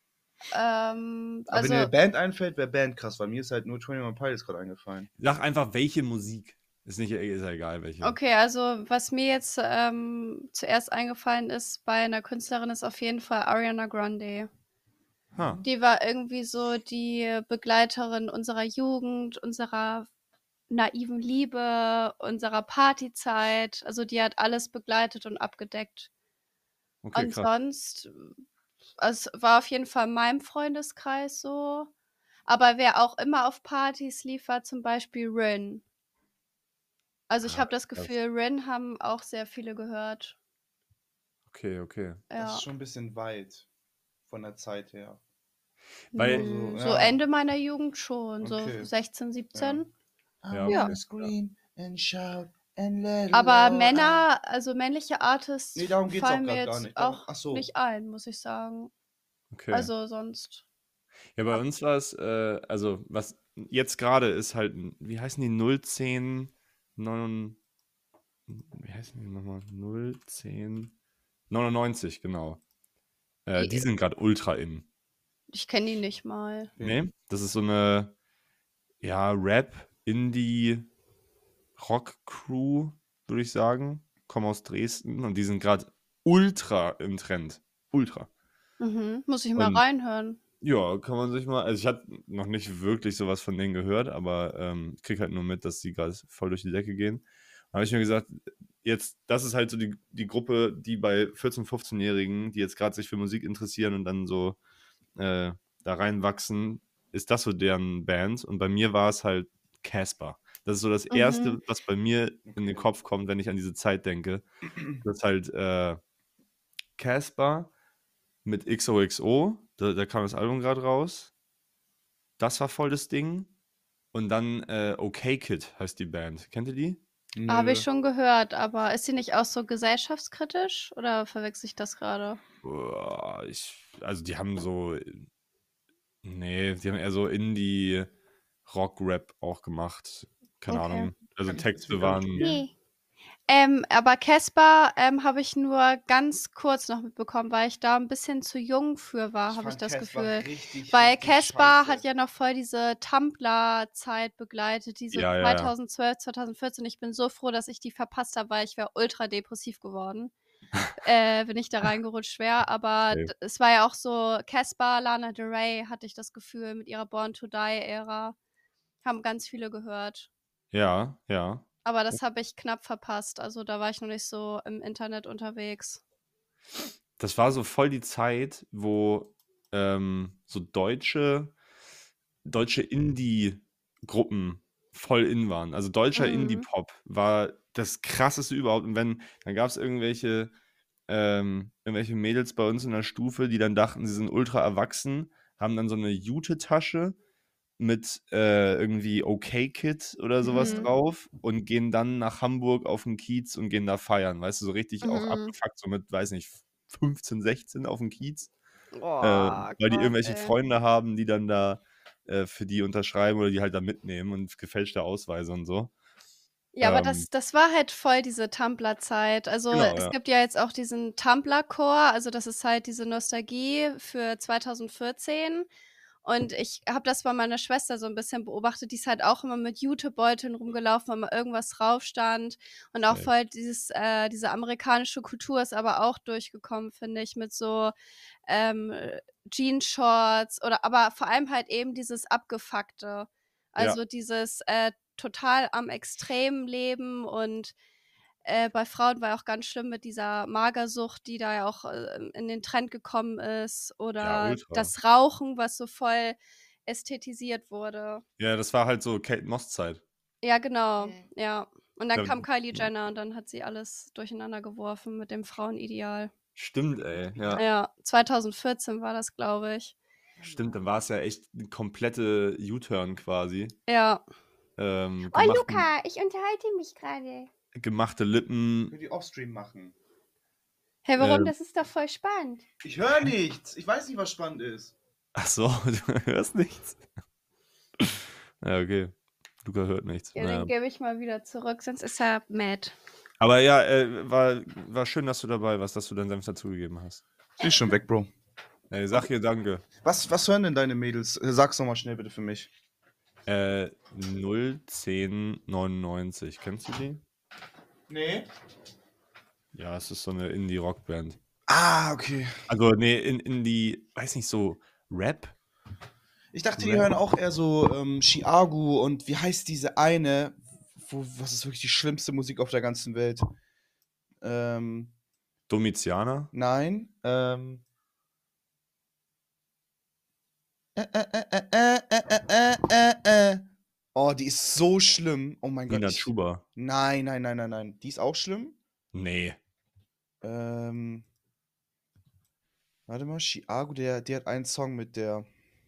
[SPEAKER 3] Ähm,
[SPEAKER 2] Aber wenn
[SPEAKER 3] also,
[SPEAKER 2] dir eine Band einfällt, wäre Band krass, weil mir ist halt nur einundzwanzig Pilots gerade eingefallen.
[SPEAKER 1] Sag einfach, welche Musik. Ist nicht ist ja egal, welche.
[SPEAKER 3] okay, also was mir jetzt ähm, zuerst eingefallen ist bei einer Künstlerin, ist auf jeden Fall Ariana Grande.
[SPEAKER 1] Ha.
[SPEAKER 3] Die war irgendwie so die Begleiterin unserer Jugend, unserer naiven Liebe, unserer Partyzeit. Also die hat alles begleitet und abgedeckt.
[SPEAKER 1] Okay,
[SPEAKER 3] Und
[SPEAKER 1] krass.
[SPEAKER 3] sonst, es war auf jeden Fall in meinem Freundeskreis so. Aber wer auch immer auf Partys lief, war zum Beispiel Rin. Also ich
[SPEAKER 1] Ah,
[SPEAKER 3] habe das
[SPEAKER 1] krass.
[SPEAKER 3] Gefühl, Rin haben auch sehr viele gehört.
[SPEAKER 1] Okay, okay.
[SPEAKER 2] Das
[SPEAKER 3] Ja.
[SPEAKER 2] ist schon ein bisschen weit von der Zeit her.
[SPEAKER 1] Weil-
[SPEAKER 3] Nö,
[SPEAKER 2] Also,
[SPEAKER 3] so
[SPEAKER 2] ja.
[SPEAKER 3] Ende meiner Jugend schon,
[SPEAKER 2] Okay.
[SPEAKER 3] so sechzehn, siebzehn.
[SPEAKER 1] Ja,
[SPEAKER 3] Ja.
[SPEAKER 1] okay.
[SPEAKER 2] Scream and shout and let
[SPEAKER 3] Aber
[SPEAKER 2] it all out.
[SPEAKER 3] Männer, also männliche Artists,
[SPEAKER 2] Nee, darum geht's auch
[SPEAKER 3] fallen mir
[SPEAKER 2] grad gar
[SPEAKER 3] jetzt
[SPEAKER 2] nicht. Darum-
[SPEAKER 3] auch
[SPEAKER 2] ach so.
[SPEAKER 3] nicht ein, muss ich sagen.
[SPEAKER 1] Okay.
[SPEAKER 3] Also sonst.
[SPEAKER 1] Ja, bei uns war es, äh, also was jetzt gerade ist halt, wie heißen die, null zehn, neun, wie heißen die nochmal, null zehn, neunundneunzig, genau. Äh,
[SPEAKER 3] Die-
[SPEAKER 1] die sind gerade ultra in.
[SPEAKER 3] Ich kenne die nicht mal.
[SPEAKER 2] Okay.
[SPEAKER 1] Nee, das ist so eine, ja, Rap, Indie, Rock-Crew, würde ich sagen. Kommen aus Dresden und die sind gerade ultra im Trend. Ultra.
[SPEAKER 3] Mhm. Muss ich mal
[SPEAKER 1] Und-
[SPEAKER 3] reinhören.
[SPEAKER 1] Ja, kann man sich mal. Also ich hatte noch nicht wirklich sowas von denen gehört, aber ähm, ich krieg halt nur mit, dass die gerade voll durch die Decke gehen. Da habe ich mir gesagt, jetzt, das ist halt so die, die Gruppe, die bei vierzehn-, fünfzehnjährigen, die jetzt gerade sich für Musik interessieren und dann so äh, da reinwachsen, ist das so deren Band. Und bei mir war es halt Casper. Das ist so das
[SPEAKER 3] Mhm.
[SPEAKER 1] Erste, was bei mir in den Kopf kommt, wenn ich an diese Zeit denke. Das ist halt äh, Casper mit X O X O. Da, da kam das Album gerade raus. Das war voll das Ding. Und dann äh, Okay Kid heißt die Band. Kennt ihr die?
[SPEAKER 3] Habe ich
[SPEAKER 2] Nö.
[SPEAKER 3] schon gehört, aber ist sie nicht auch so gesellschaftskritisch oder verwechsel ich das gerade?
[SPEAKER 1] Boah, ich, also die haben so, nee, die haben eher so Indie-Rock-Rap auch gemacht. Keine
[SPEAKER 3] Okay.
[SPEAKER 1] Ahnung. Also
[SPEAKER 2] Kann ich
[SPEAKER 1] Texte
[SPEAKER 2] deswegen gar nicht
[SPEAKER 1] waren,
[SPEAKER 2] spielen?
[SPEAKER 3] Nee. Ähm, aber Casper ähm, habe ich nur ganz kurz noch mitbekommen, weil ich da ein bisschen zu jung für war,
[SPEAKER 2] Ich
[SPEAKER 3] habe ich
[SPEAKER 2] fand
[SPEAKER 3] das
[SPEAKER 2] Casper
[SPEAKER 3] Gefühl.
[SPEAKER 2] richtig,
[SPEAKER 3] Weil
[SPEAKER 2] richtig
[SPEAKER 3] Casper hat
[SPEAKER 2] scheiße.
[SPEAKER 3] ja noch voll diese Tumblr-Zeit begleitet, diese
[SPEAKER 1] ja, ja, ja.
[SPEAKER 3] zweitausendzwölf, zweitausendvierzehn. Ich bin so froh, dass ich die verpasst habe, weil ich wäre ultra depressiv geworden, äh, wenn ich da reingerutscht wäre. Aber
[SPEAKER 1] Safe.
[SPEAKER 3] d- es war ja auch so, Casper, Lana Del Rey, hatte ich das Gefühl, mit ihrer Born to Die-Ära. Haben ganz viele gehört.
[SPEAKER 1] Ja, ja.
[SPEAKER 3] Aber das habe ich knapp verpasst. Also da war ich noch nicht so im Internet unterwegs.
[SPEAKER 1] Das war so voll die Zeit, wo ähm, so deutsche, deutsche Indie-Gruppen voll in waren. Also deutscher
[SPEAKER 3] Mhm.
[SPEAKER 1] Indie-Pop war das krasseste überhaupt. Und wenn, dann gab es irgendwelche, ähm, irgendwelche Mädels bei uns in der Stufe, die dann dachten, sie sind ultra erwachsen, haben dann so eine Jute-Tasche mit äh, irgendwie Okay Kid oder sowas
[SPEAKER 3] Mhm.
[SPEAKER 1] drauf und gehen dann nach Hamburg auf den Kiez und gehen da feiern. Weißt du, so richtig auch
[SPEAKER 3] Mhm.
[SPEAKER 1] abgefuckt, so mit, weiß nicht, fünfzehn, sechzehn auf dem Kiez. Äh,
[SPEAKER 3] Boah,
[SPEAKER 1] weil die
[SPEAKER 3] Gott,
[SPEAKER 1] irgendwelche
[SPEAKER 3] ey.
[SPEAKER 1] Freunde haben, die dann da äh, für die unterschreiben oder die halt da mitnehmen und gefälschte Ausweise und so.
[SPEAKER 3] Ja, aber
[SPEAKER 1] Ähm,
[SPEAKER 3] das das war halt voll diese Tumblr-Zeit. Also,
[SPEAKER 1] genau,
[SPEAKER 3] es
[SPEAKER 1] ja.
[SPEAKER 3] gibt ja jetzt auch diesen Tumblr-Core, also das ist halt diese Nostalgie für zweitausendvierzehn. Und ich habe das bei meiner Schwester so ein bisschen beobachtet, die ist halt auch immer mit Jutebeuteln rumgelaufen, wenn mal irgendwas drauf stand. Und auch
[SPEAKER 1] Safe.
[SPEAKER 3] voll dieses äh, diese amerikanische Kultur ist aber auch durchgekommen, finde ich, mit so, ähm, Jeanshorts oder aber vor allem halt eben dieses Abgefuckte.
[SPEAKER 1] Ja,
[SPEAKER 3] Also, dieses, äh, total am Extrem leben und, äh, bei Frauen war ja auch ganz schlimm mit dieser Magersucht, die da ja auch, äh, in den Trend gekommen ist
[SPEAKER 1] ja,
[SPEAKER 3] oder
[SPEAKER 1] ultra.
[SPEAKER 3] das Rauchen, was so voll ästhetisiert wurde.
[SPEAKER 1] Ja, das war halt so Kate Moss-Zeit.
[SPEAKER 3] Ja, genau, ja. Und dann
[SPEAKER 1] Da,
[SPEAKER 3] kam Kylie Jenner und dann hat sie alles durcheinander geworfen mit dem Frauenideal.
[SPEAKER 1] stimmt, ey. Ja,
[SPEAKER 3] Ja, zweitausendvierzehn war das, glaube ich.
[SPEAKER 1] stimmt. Dann war es ja echt eine komplette U-Turn quasi.
[SPEAKER 3] Ja.
[SPEAKER 1] Ähm,
[SPEAKER 3] Oh,
[SPEAKER 1] gemacht,
[SPEAKER 3] Luca, ich unterhalte mich gerade.
[SPEAKER 1] gemachte
[SPEAKER 2] Für
[SPEAKER 1] Lippen.
[SPEAKER 2] die Offstream machen.
[SPEAKER 3] Hey, warum?
[SPEAKER 1] Äh,
[SPEAKER 3] Das ist doch voll spannend.
[SPEAKER 2] Ich höre nichts. Ich weiß nicht, was spannend ist.
[SPEAKER 1] ach so, du hörst nichts. Ja, okay. Luca hört nichts.
[SPEAKER 3] Ja,
[SPEAKER 1] Naja.
[SPEAKER 3] den gebe ich mal wieder zurück, sonst ist er mad.
[SPEAKER 1] Aber ja, äh, war, war schön, dass du dabei warst, dass du deinen Senf dazugegeben hast.
[SPEAKER 2] Sie ist schon weg, Bro.
[SPEAKER 1] Ey, sag hier danke.
[SPEAKER 2] Was, was hören denn deine Mädels? Äh, Sag's nochmal schnell bitte für mich.
[SPEAKER 1] Äh, null zehn neunundneunzig. Kennst du die?
[SPEAKER 2] Nee.
[SPEAKER 1] Ja, es ist so eine Indie-Rock-Band.
[SPEAKER 2] Ah, okay.
[SPEAKER 1] Also, nee, in, in die, weiß nicht, so Rap?
[SPEAKER 2] Ich dachte, die
[SPEAKER 1] Rap?
[SPEAKER 2] hören auch eher so ähm, Chiagu und wie heißt diese eine, wo, was ist wirklich die schlimmste Musik auf der ganzen Welt? Ähm,
[SPEAKER 1] Domiziana?
[SPEAKER 2] nein. Ähm, äh, äh, äh, äh, äh, äh, äh, äh. Oh, die ist so schlimm. Oh mein Gott.
[SPEAKER 1] Nina
[SPEAKER 2] Ich,
[SPEAKER 1] Chuba?
[SPEAKER 2] nein, nein, nein, nein, nein. Die ist auch schlimm.
[SPEAKER 1] Nee.
[SPEAKER 2] Ähm, warte mal, Chiagu, der, der hat einen Song mit der.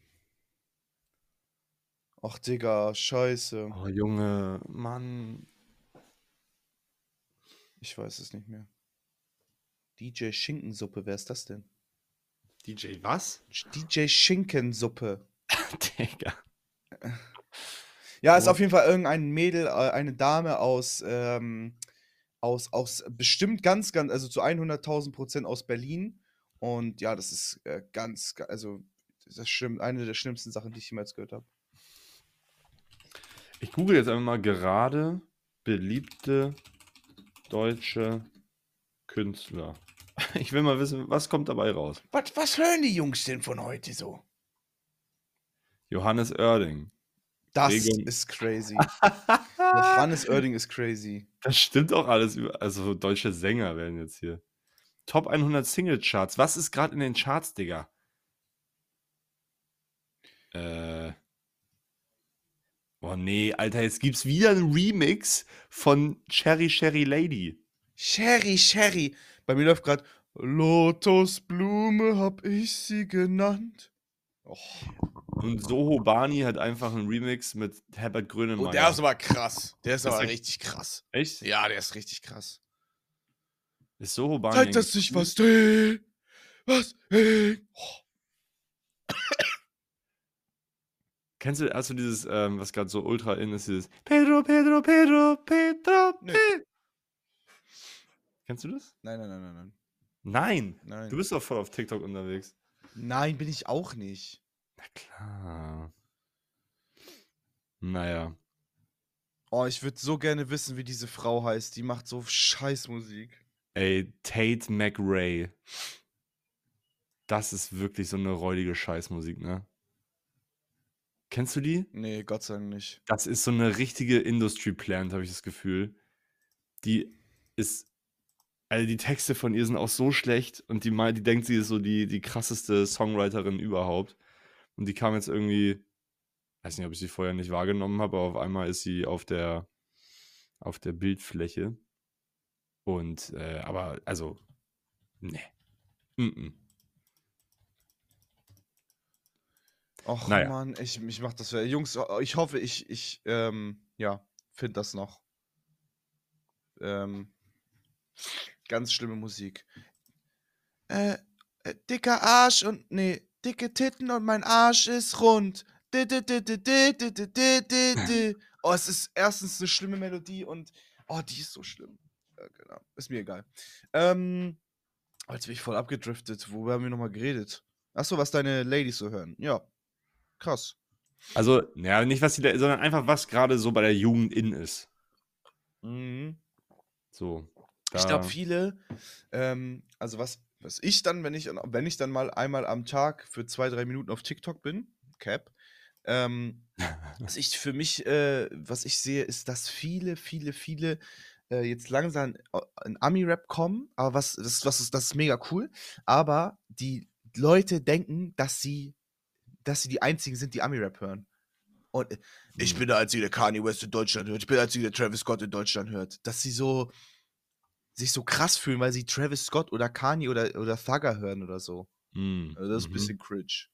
[SPEAKER 2] Ach, Digga, scheiße.
[SPEAKER 1] Oh, Junge, Mann.
[SPEAKER 2] Ich weiß es nicht mehr. D J Schinkensuppe, wer ist das denn?
[SPEAKER 1] D J was?
[SPEAKER 2] D J Schinkensuppe.
[SPEAKER 1] Digga.
[SPEAKER 2] Ja, ist
[SPEAKER 1] Oh.
[SPEAKER 2] auf jeden Fall irgendein Mädel, äh, eine Dame aus, ähm, aus, aus bestimmt ganz, ganz, also zu hunderttausend Prozent aus Berlin. Und ja, das ist äh, ganz, ga- also das ist schlimm, eine der schlimmsten Sachen, die ich jemals gehört habe.
[SPEAKER 1] Ich google jetzt einfach mal gerade beliebte deutsche Künstler. Ich will mal wissen, was kommt dabei raus?
[SPEAKER 2] Was, was hören die Jungs denn von heute so?
[SPEAKER 1] Johannes Oerding.
[SPEAKER 2] Das
[SPEAKER 1] Regung.
[SPEAKER 2] ist crazy. Johannes Oerding ist crazy.
[SPEAKER 1] Das stimmt auch alles. Über, also deutsche Sänger werden jetzt hier. Top hundert Single-Charts. Was ist gerade in den Charts, Digga? Äh. Oh, Oh nee, Alter, jetzt gibt's wieder einen Remix von Cherry Cherry Lady.
[SPEAKER 2] Sherry, Sherry. Bei mir läuft gerade Lotusblume, hab ich sie genannt. Oh.
[SPEAKER 1] Und Soho Bani hat einfach einen Remix mit Herbert Grönemeyer.
[SPEAKER 2] Oh, der ist aber krass. Der ist
[SPEAKER 1] Ist
[SPEAKER 2] aber
[SPEAKER 1] der-
[SPEAKER 2] richtig krass.
[SPEAKER 1] Echt?
[SPEAKER 2] Ja, der ist richtig krass.
[SPEAKER 1] Ist Soho Bani
[SPEAKER 2] Zeigt, dass
[SPEAKER 1] eigentlich
[SPEAKER 2] sich
[SPEAKER 1] cool?
[SPEAKER 2] was dreht. Was? Hey. Oh.
[SPEAKER 1] Kennst du, hast du dieses, ähm, was gerade so ultra in ist, dieses Pedro, Pedro, Pedro, Pedro,
[SPEAKER 2] Nee.
[SPEAKER 1] Pedro. Kennst du das?
[SPEAKER 2] Nein, nein, nein, nein, nein.
[SPEAKER 1] Nein.
[SPEAKER 2] Nein.
[SPEAKER 1] Du bist doch voll auf TikTok unterwegs.
[SPEAKER 2] Nein, bin ich auch nicht.
[SPEAKER 1] Na klar. Naja.
[SPEAKER 2] Oh, ich würde so gerne wissen, wie diese Frau heißt. Die macht so Scheißmusik.
[SPEAKER 1] Ey, Tate McRae. Das ist wirklich so eine räudige Scheißmusik, ne? Kennst du die?
[SPEAKER 2] Nee, Gott sei Dank nicht.
[SPEAKER 1] Das ist so eine richtige Industry Plant, habe ich das Gefühl. Die ist, also die Texte von ihr sind auch so schlecht und die, meint, die denkt, sie ist so die, die krasseste Songwriterin überhaupt. Und die kam jetzt irgendwie, weiß nicht, ob ich sie vorher nicht wahrgenommen habe, aber auf einmal ist sie auf der, auf der Bildfläche. Und, äh, aber, also, ne. Mm-mm.
[SPEAKER 2] Och,
[SPEAKER 1] Naja.
[SPEAKER 2] Mann, ich, ich mach das. Jungs, ich hoffe, ich, ich, ähm, ja, finde das noch. Ähm, ganz schlimme Musik. Äh, äh, dicker Arsch und, nee, dicke Titten und mein Arsch ist rund. Di, di, di, di, di, di, di, di, di, di. Oh, es ist erstens eine schlimme Melodie und, oh, die ist so schlimm. Ja, genau, ist mir egal. Ähm, oh, jetzt bin ich voll abgedriftet. Worüber haben wir nochmal geredet? Achso, was deine Ladies so hören. Ja, krass.
[SPEAKER 1] Also, ja, nicht was die, da- sondern einfach was gerade so bei der Jugend in ist.
[SPEAKER 2] Mhm.
[SPEAKER 1] So.
[SPEAKER 2] Ich
[SPEAKER 1] da-
[SPEAKER 2] glaube, viele, ähm, also was, was ich dann, wenn ich, wenn ich dann mal einmal am Tag für zwei, drei Minuten auf TikTok bin, Cap, ähm, was ich für mich, äh, was ich sehe, ist, dass viele, viele, viele äh, jetzt langsam in Ami-Rap kommen, aber was, das, was ist, das ist mega cool, aber die Leute denken, dass sie, dass sie die einzigen sind, die Ami-Rap hören. Und äh, ich
[SPEAKER 1] Hm.
[SPEAKER 2] bin der Einzige, der Kanye West in Deutschland hört, ich bin der Einzige, der Travis Scott in Deutschland hört. Dass sie so sich so krass fühlen, weil sie Travis Scott oder Kanye oder, oder Thugger hören oder so.
[SPEAKER 1] Hm,
[SPEAKER 2] Also das ist ein
[SPEAKER 1] mhm.
[SPEAKER 2] bisschen cringe.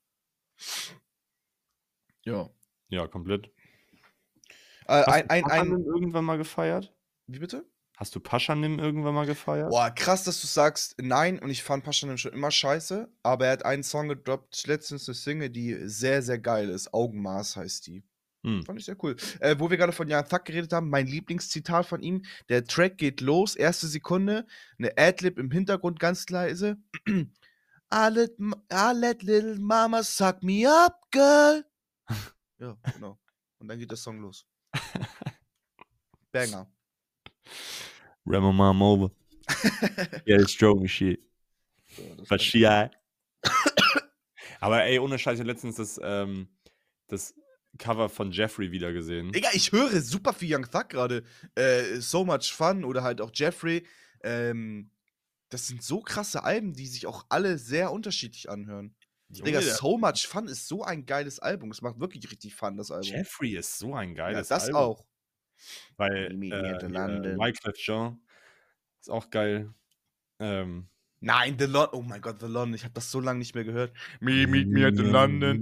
[SPEAKER 2] Ja.
[SPEAKER 1] Ja, komplett.
[SPEAKER 2] Äh,
[SPEAKER 1] Hast
[SPEAKER 2] ein,
[SPEAKER 1] du
[SPEAKER 2] ein, ein,
[SPEAKER 1] Paschanim irgendwann mal gefeiert?
[SPEAKER 2] wie bitte?
[SPEAKER 1] Hast du Paschanim irgendwann mal gefeiert?
[SPEAKER 2] Boah, krass, dass du sagst, nein, und ich fand Paschanim schon immer scheiße, aber er hat einen Song gedroppt, letztens eine Single, die sehr, sehr geil ist. Augenmaß heißt die.
[SPEAKER 1] Hm.
[SPEAKER 2] Fand ich sehr cool. Äh, wo wir gerade von Jan Thug geredet haben, mein Lieblingszitat von ihm, der Track geht los, erste Sekunde, eine Adlib im Hintergrund ganz leise. I let, m- I let little mama suck me up, girl. Ja, genau. Und dann geht der Song los. Banger.
[SPEAKER 1] Remo Mom over. Yeah, it's strong as shit.
[SPEAKER 2] So, das
[SPEAKER 1] But
[SPEAKER 2] war-
[SPEAKER 1] she eye. Aber ey, ohne Scheiße, letztens das, ähm, das Cover von Jeffrey wieder gesehen.
[SPEAKER 2] Digga, ich höre super viel Young Thug gerade. Äh, So Much Fun oder halt auch Jeffrey. Ähm, das sind so krasse Alben, die sich auch alle sehr unterschiedlich anhören.
[SPEAKER 1] Junge,
[SPEAKER 2] Digga,
[SPEAKER 1] der-
[SPEAKER 2] So Much Fun ist so ein geiles Album. Es macht wirklich richtig Fun, das Album.
[SPEAKER 1] Jeffrey ist so ein
[SPEAKER 2] Ja,
[SPEAKER 1] geiles
[SPEAKER 2] das
[SPEAKER 1] Album.
[SPEAKER 2] auch.
[SPEAKER 1] Weil
[SPEAKER 2] Meet me
[SPEAKER 1] äh,
[SPEAKER 2] at the
[SPEAKER 1] hier,
[SPEAKER 2] London.
[SPEAKER 1] Wyclef Jean ist auch geil. Ähm,
[SPEAKER 2] Nein, The Lon. Oh mein Gott, The London. Ich habe das so lange nicht mehr gehört. Me, meet me at the London.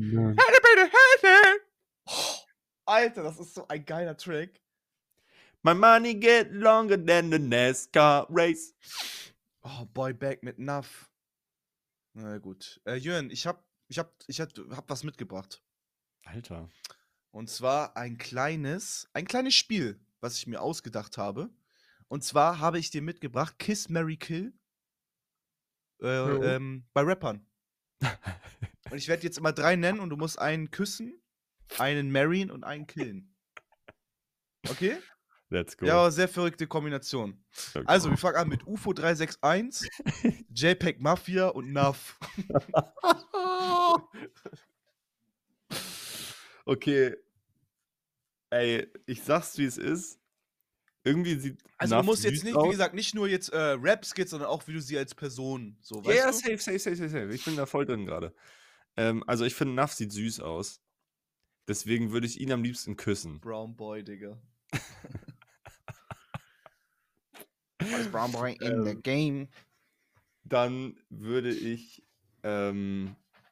[SPEAKER 2] Oh, Alter, das ist so ein geiler Track.
[SPEAKER 1] My money get longer than the NASCAR race.
[SPEAKER 2] Oh, Boy Back mit Nuff. Na gut. Äh, Jörn, ich hab, ich hab, ich hab, hab was mitgebracht.
[SPEAKER 1] Alter.
[SPEAKER 2] Und zwar ein kleines, ein kleines Spiel, was ich mir ausgedacht habe. Und zwar habe ich dir mitgebracht Kiss, Marry, Kill. Äh,
[SPEAKER 1] Jo.
[SPEAKER 2] ähm, bei Rappern. Und ich werde jetzt immer drei nennen und du musst einen küssen, einen marryen und einen killen. Okay?
[SPEAKER 1] Let's go.
[SPEAKER 2] Ja, sehr verrückte Kombination.
[SPEAKER 1] Okay.
[SPEAKER 2] Also, wir fangen an mit U F O drei sechs eins, JPEG Mafia und Nuff.
[SPEAKER 1] Okay. Ey, ich sag's, wie es ist. Irgendwie sieht.
[SPEAKER 2] Also,
[SPEAKER 1] Nuff
[SPEAKER 2] du musst jetzt
[SPEAKER 1] süß
[SPEAKER 2] nicht,
[SPEAKER 1] aus.
[SPEAKER 2] wie gesagt, nicht nur jetzt äh, Rap-Skits, sondern auch, wie du sie als Person so,
[SPEAKER 1] Ja, ja,
[SPEAKER 2] weißt du?
[SPEAKER 1] safe, safe, safe, safe, safe. Ich bin da voll drin gerade. Ähm, also, ich finde, Nuff sieht süß aus. Deswegen würde ich ihn am liebsten küssen.
[SPEAKER 2] Brown Boy, Digga. Was Brown Boy in the
[SPEAKER 1] Ähm,
[SPEAKER 2] game?
[SPEAKER 1] Dann würde ich ähm,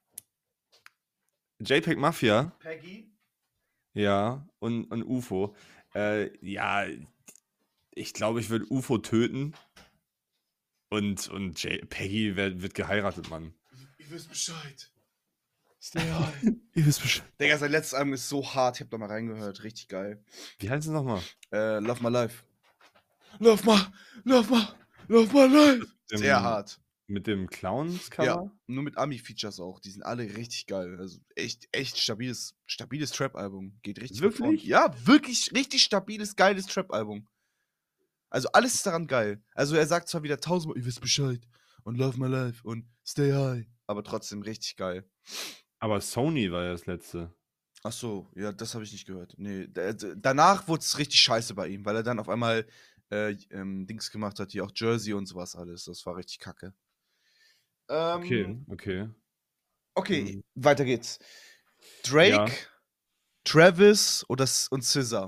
[SPEAKER 1] JPEG Mafia,
[SPEAKER 2] Peggy?
[SPEAKER 1] ja, und, und U F O. Äh, ja, ich glaube, ich würde U F O töten. Und, und J Peggy wird, wird geheiratet, Mann.
[SPEAKER 2] Ihr wisst Bescheid. Stay high.
[SPEAKER 1] Ihr wisst Bescheid.
[SPEAKER 2] Digga, sein letztes Album ist so hart. Ich hab da mal reingehört. Richtig geil.
[SPEAKER 1] Wie heißt es nochmal?
[SPEAKER 2] Äh, Love My Life. Love my, love my, love my life.
[SPEAKER 1] Dem-
[SPEAKER 2] Sehr hart.
[SPEAKER 1] Mit dem Clowns-Cover?
[SPEAKER 2] Ja, nur mit Ami-Features auch. Die sind alle richtig geil. Also echt, echt stabiles, stabiles Trap-Album. Geht richtig nach vorn.
[SPEAKER 1] Wirklich?
[SPEAKER 2] Ja, wirklich richtig stabiles, geiles Trap-Album. Also alles ist daran geil. Also er sagt zwar wieder tausendmal, ihr wisst Bescheid und Love My Life und Stay High, aber trotzdem richtig geil.
[SPEAKER 1] Aber Sony war ja das letzte.
[SPEAKER 2] Ach so, ja, das habe ich nicht gehört. Nee, da, d- danach wurde es richtig scheiße bei ihm, weil er dann auf einmal äh, ähm, Dings gemacht hat, hier auch Jersey und sowas alles. Das war richtig kacke. Ähm,
[SPEAKER 1] Okay, okay.
[SPEAKER 2] Okay,
[SPEAKER 1] Mhm.
[SPEAKER 2] weiter geht's. Drake,
[SPEAKER 1] Ja.
[SPEAKER 2] Travis oder S und S Z A.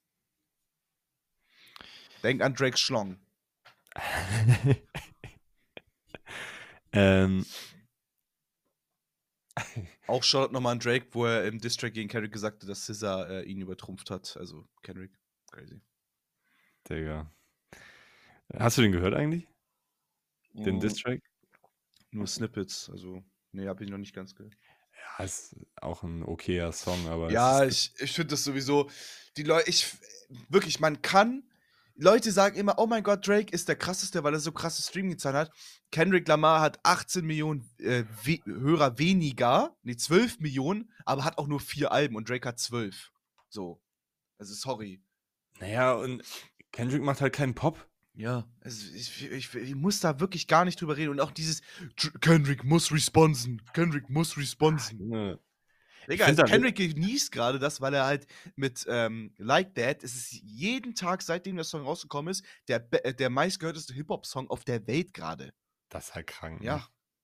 [SPEAKER 2] Denk an Drakes Schlong.
[SPEAKER 1] ähm,
[SPEAKER 2] Auch Shoutout nochmal an Drake, wo er im Diss-Track gegen Kendrick gesagt hat, dass S Z A äh, ihn übertrumpft hat. Also Kendrick. Crazy.
[SPEAKER 1] Digga. Hast du den gehört eigentlich? Den
[SPEAKER 2] Mm,
[SPEAKER 1] Diss-Track?
[SPEAKER 2] Nur Snippets, also, nee, hab ich noch nicht ganz gehört.
[SPEAKER 1] Ja, ist auch ein okayer Song, aber
[SPEAKER 2] Ja,
[SPEAKER 1] es ist,
[SPEAKER 2] ich, ich finde das sowieso, die Leute, ich, wirklich, man kann, Leute sagen immer, oh mein Gott, Drake ist der krasseste, weil er so krasse Streaming-Zahlen hat. Kendrick Lamar hat achtzehn Millionen äh, we Hörer weniger, nee, zwölf Millionen, aber hat auch nur vier Alben und Drake hat zwölf. So, also sorry.
[SPEAKER 1] naja, und Kendrick macht halt keinen Pop.
[SPEAKER 2] Ja, also ich, ich, ich muss da wirklich gar nicht drüber reden und auch dieses, "Dr- Kendrick muss responsen, Kendrick muss responsen.
[SPEAKER 1] Junge.
[SPEAKER 2] Digga,
[SPEAKER 1] find
[SPEAKER 2] also
[SPEAKER 1] da-
[SPEAKER 2] Kendrick genießt gerade das, weil er halt mit ähm, Like That, es ist jeden Tag, seitdem der Song rausgekommen ist, der, be- äh, der meistgehörteste Hip-Hop-Song auf der Welt gerade.
[SPEAKER 1] Das ist halt krank. Ne?
[SPEAKER 2] Ja.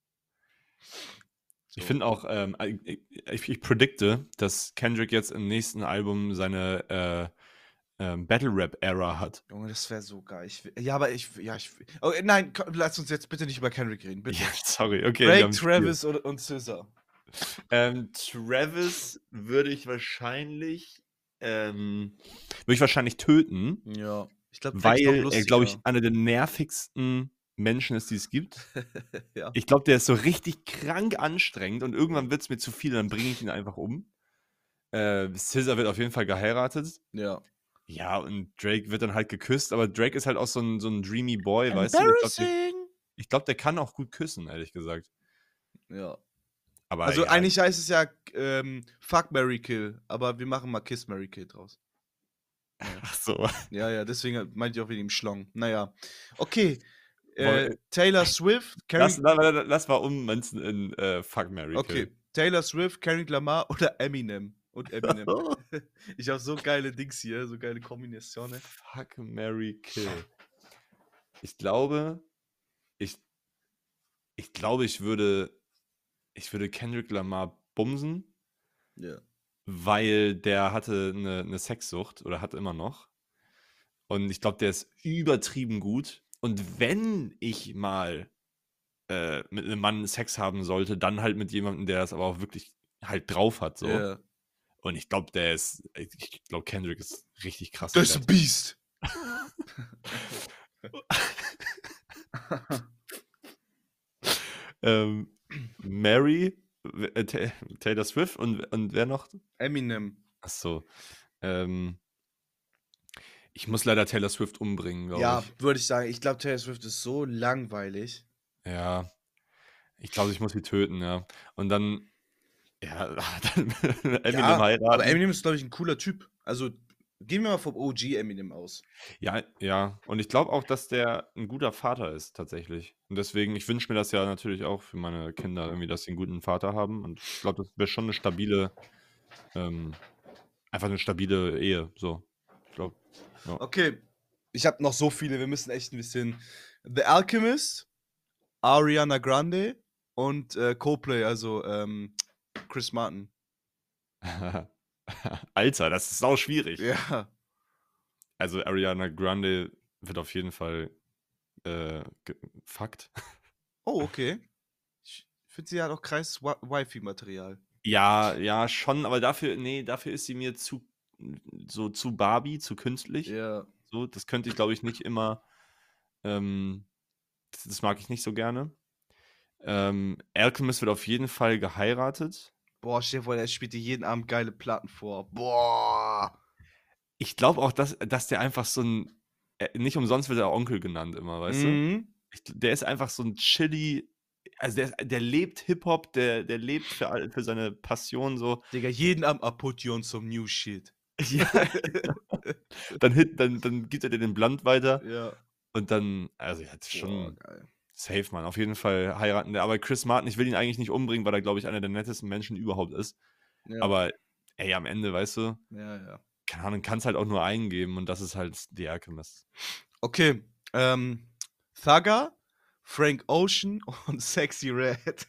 [SPEAKER 1] Ich
[SPEAKER 2] So.
[SPEAKER 1] finde auch, ähm, ich, ich, ich predikte, dass Kendrick jetzt im nächsten Album seine äh, ähm, Battle-Rap-Ära hat.
[SPEAKER 2] Junge, das wäre so geil. Ich, will- ja, aber ich, ja, ich, oh, nein, komm, lass uns jetzt bitte nicht über Kendrick reden, bitte.
[SPEAKER 1] Ja, sorry, okay. wir
[SPEAKER 2] Drake,
[SPEAKER 1] haben vier.
[SPEAKER 2] Travis und, und S Z A.
[SPEAKER 1] Ähm, Travis würde ich wahrscheinlich, ähm, würde ich wahrscheinlich töten,
[SPEAKER 2] Ja. Ich glaube,
[SPEAKER 1] weil er, glaube ich, einer der nervigsten Menschen ist, die es gibt.
[SPEAKER 2] ja.
[SPEAKER 1] Ich glaube, der ist so richtig krank anstrengend und irgendwann wird es mir zu viel, dann bringe ich ihn einfach um. Äh, S Z A wird auf jeden Fall geheiratet.
[SPEAKER 2] Ja.
[SPEAKER 1] Ja, und Drake wird dann halt geküsst, aber Drake ist halt auch so ein, so ein dreamy Boy, weißt du? Ich glaube, der,
[SPEAKER 2] Embarrassing.
[SPEAKER 1] ich glaub, der kann auch gut küssen, ehrlich gesagt.
[SPEAKER 2] Ja.
[SPEAKER 1] Aber
[SPEAKER 2] Also
[SPEAKER 1] ja,
[SPEAKER 2] eigentlich heißt es ja ähm, Fuck, Marry, Kill, aber wir machen mal Kiss, Marry, Kill draus.
[SPEAKER 1] ach so.
[SPEAKER 2] Ja, ja, deswegen meint ihr auch wegen dem Schlong. Naja. Okay. Äh,
[SPEAKER 1] Woll-
[SPEAKER 2] Taylor Swift,
[SPEAKER 1] Lass,
[SPEAKER 2] Kendrick.
[SPEAKER 1] lass, lass mal ummünzen in äh, Fuck, Mary
[SPEAKER 2] Okay.
[SPEAKER 1] Kill.
[SPEAKER 2] Taylor Swift, Kendrick Lamar oder Eminem. Und Eminem. Ich habe so geile Dings hier, so geile Kombinationen.
[SPEAKER 1] Fuck, Mary Kill. Ich glaube, ich, ich glaube, ich würde, ich würde Kendrick Lamar bumsen,
[SPEAKER 2] Ja.
[SPEAKER 1] weil der hatte eine, eine Sexsucht oder hat immer noch. Und ich glaube, der ist übertrieben gut. Und wenn ich mal äh, mit einem Mann Sex haben sollte, dann halt mit jemandem, der das aber auch wirklich halt drauf hat. So.
[SPEAKER 2] Ja.
[SPEAKER 1] Und ich glaube, der ist, ich glaube, Kendrick ist richtig krass.
[SPEAKER 2] Das ist ein Biest.
[SPEAKER 1] ähm, Mary, äh, Ta- Taylor Swift und, und wer noch?
[SPEAKER 2] Eminem.
[SPEAKER 1] Achso. Ähm, ich muss leider Taylor Swift umbringen, glaube
[SPEAKER 2] Ja,
[SPEAKER 1] ich.
[SPEAKER 2] würde ich sagen. Ich glaube, Taylor Swift ist so langweilig.
[SPEAKER 1] Ja. Ich glaube, ich muss sie töten, ja. Und dann, ja, dann Eminem
[SPEAKER 2] ja,
[SPEAKER 1] heiraten.
[SPEAKER 2] aber Eminem ist, glaube ich, ein cooler Typ. Also, gehen wir mal vom O G Eminem aus.
[SPEAKER 1] Ja, ja. Und ich glaube auch, dass der ein guter Vater ist, tatsächlich. Und deswegen, ich wünsche mir das ja natürlich auch für meine Kinder, irgendwie, dass sie einen guten Vater haben. Und ich glaube, das wäre schon eine stabile, ähm, einfach eine stabile Ehe, so. Ich glaube, ja.
[SPEAKER 2] Okay, ich habe noch so viele. Wir müssen echt ein bisschen. The Alchemist, Ariana Grande und äh, Coldplay, also ähm, Chris Martin.
[SPEAKER 1] Alter, das ist sau schwierig.
[SPEAKER 2] Ja.
[SPEAKER 1] Also Ariana Grande wird auf jeden Fall äh, ge- Fakt.
[SPEAKER 2] Oh, okay. Ich finde, sie hat auch krasses Wi- Wifi-Material.
[SPEAKER 1] Ja, ja, schon, aber dafür, nee, dafür ist sie mir zu, so zu Barbie, zu künstlich.
[SPEAKER 2] Ja.
[SPEAKER 1] So, das könnte ich, glaube ich, nicht immer, ähm, das, das mag ich nicht so gerne. Ähm, Alchemist wird auf jeden Fall geheiratet.
[SPEAKER 2] Boah, stell dir vor, der spielt dir jeden Abend geile Platten vor. Boah.
[SPEAKER 1] Ich glaube auch, dass, dass der einfach so ein, äh, nicht umsonst wird er Onkel genannt immer, weißt du?
[SPEAKER 2] Mhm.
[SPEAKER 1] Ich, der ist einfach so ein chilly, also der, der lebt Hip-Hop, der, der lebt für, all- für seine Passion so.
[SPEAKER 2] Digga, jeden Abend I put you on some new shit.
[SPEAKER 1] Ja, dann, hit, dann, dann gibt er dir den Blunt weiter
[SPEAKER 2] Ja.
[SPEAKER 1] und dann, also ja, das ist
[SPEAKER 2] Boah,
[SPEAKER 1] schon
[SPEAKER 2] geil.
[SPEAKER 1] safe, Mann. Auf jeden Fall heiraten. der. Aber Chris Martin, ich will ihn eigentlich nicht umbringen, weil er, glaube ich, einer der nettesten Menschen überhaupt ist.
[SPEAKER 2] Ja.
[SPEAKER 1] Aber ey, am Ende, weißt du,
[SPEAKER 2] Ja, ja.
[SPEAKER 1] keine Ahnung, kann es halt auch nur einen geben und das ist halt The Alchemist.
[SPEAKER 2] Okay. Ähm, Thugger, Frank Ocean und Sexy Red.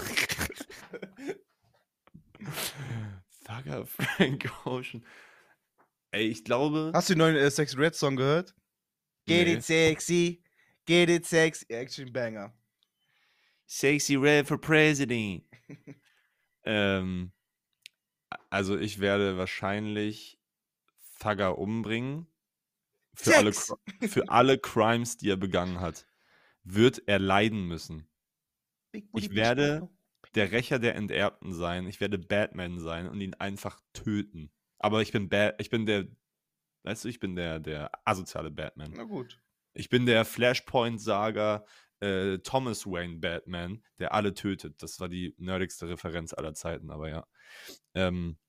[SPEAKER 1] Thugger, Frank Ocean. Ey, ich glaube.
[SPEAKER 2] Hast du den neuen äh, Sexy Red Song gehört? Get
[SPEAKER 1] Nee.
[SPEAKER 2] it sexy, get it sexy. Action Banger.
[SPEAKER 1] Sexy Red for President. ähm, also ich werde wahrscheinlich Thugger umbringen. Für alle,
[SPEAKER 2] Sex!
[SPEAKER 1] Cri- für alle Crimes, die er begangen hat, wird er leiden müssen.
[SPEAKER 2] Big Booty
[SPEAKER 1] Ich
[SPEAKER 2] Bitch,
[SPEAKER 1] werde
[SPEAKER 2] Papa.
[SPEAKER 1] der Rächer der Enterbten sein. Ich werde Batman sein und ihn einfach töten. Aber ich bin Bat ich bin der, weißt du, ich bin der, der asoziale Batman.
[SPEAKER 2] Na gut.
[SPEAKER 1] Ich bin der Flashpoint-Saga äh, Thomas Wayne Batman, der alle tötet. Das war die nerdigste Referenz aller Zeiten, aber ja. Ähm,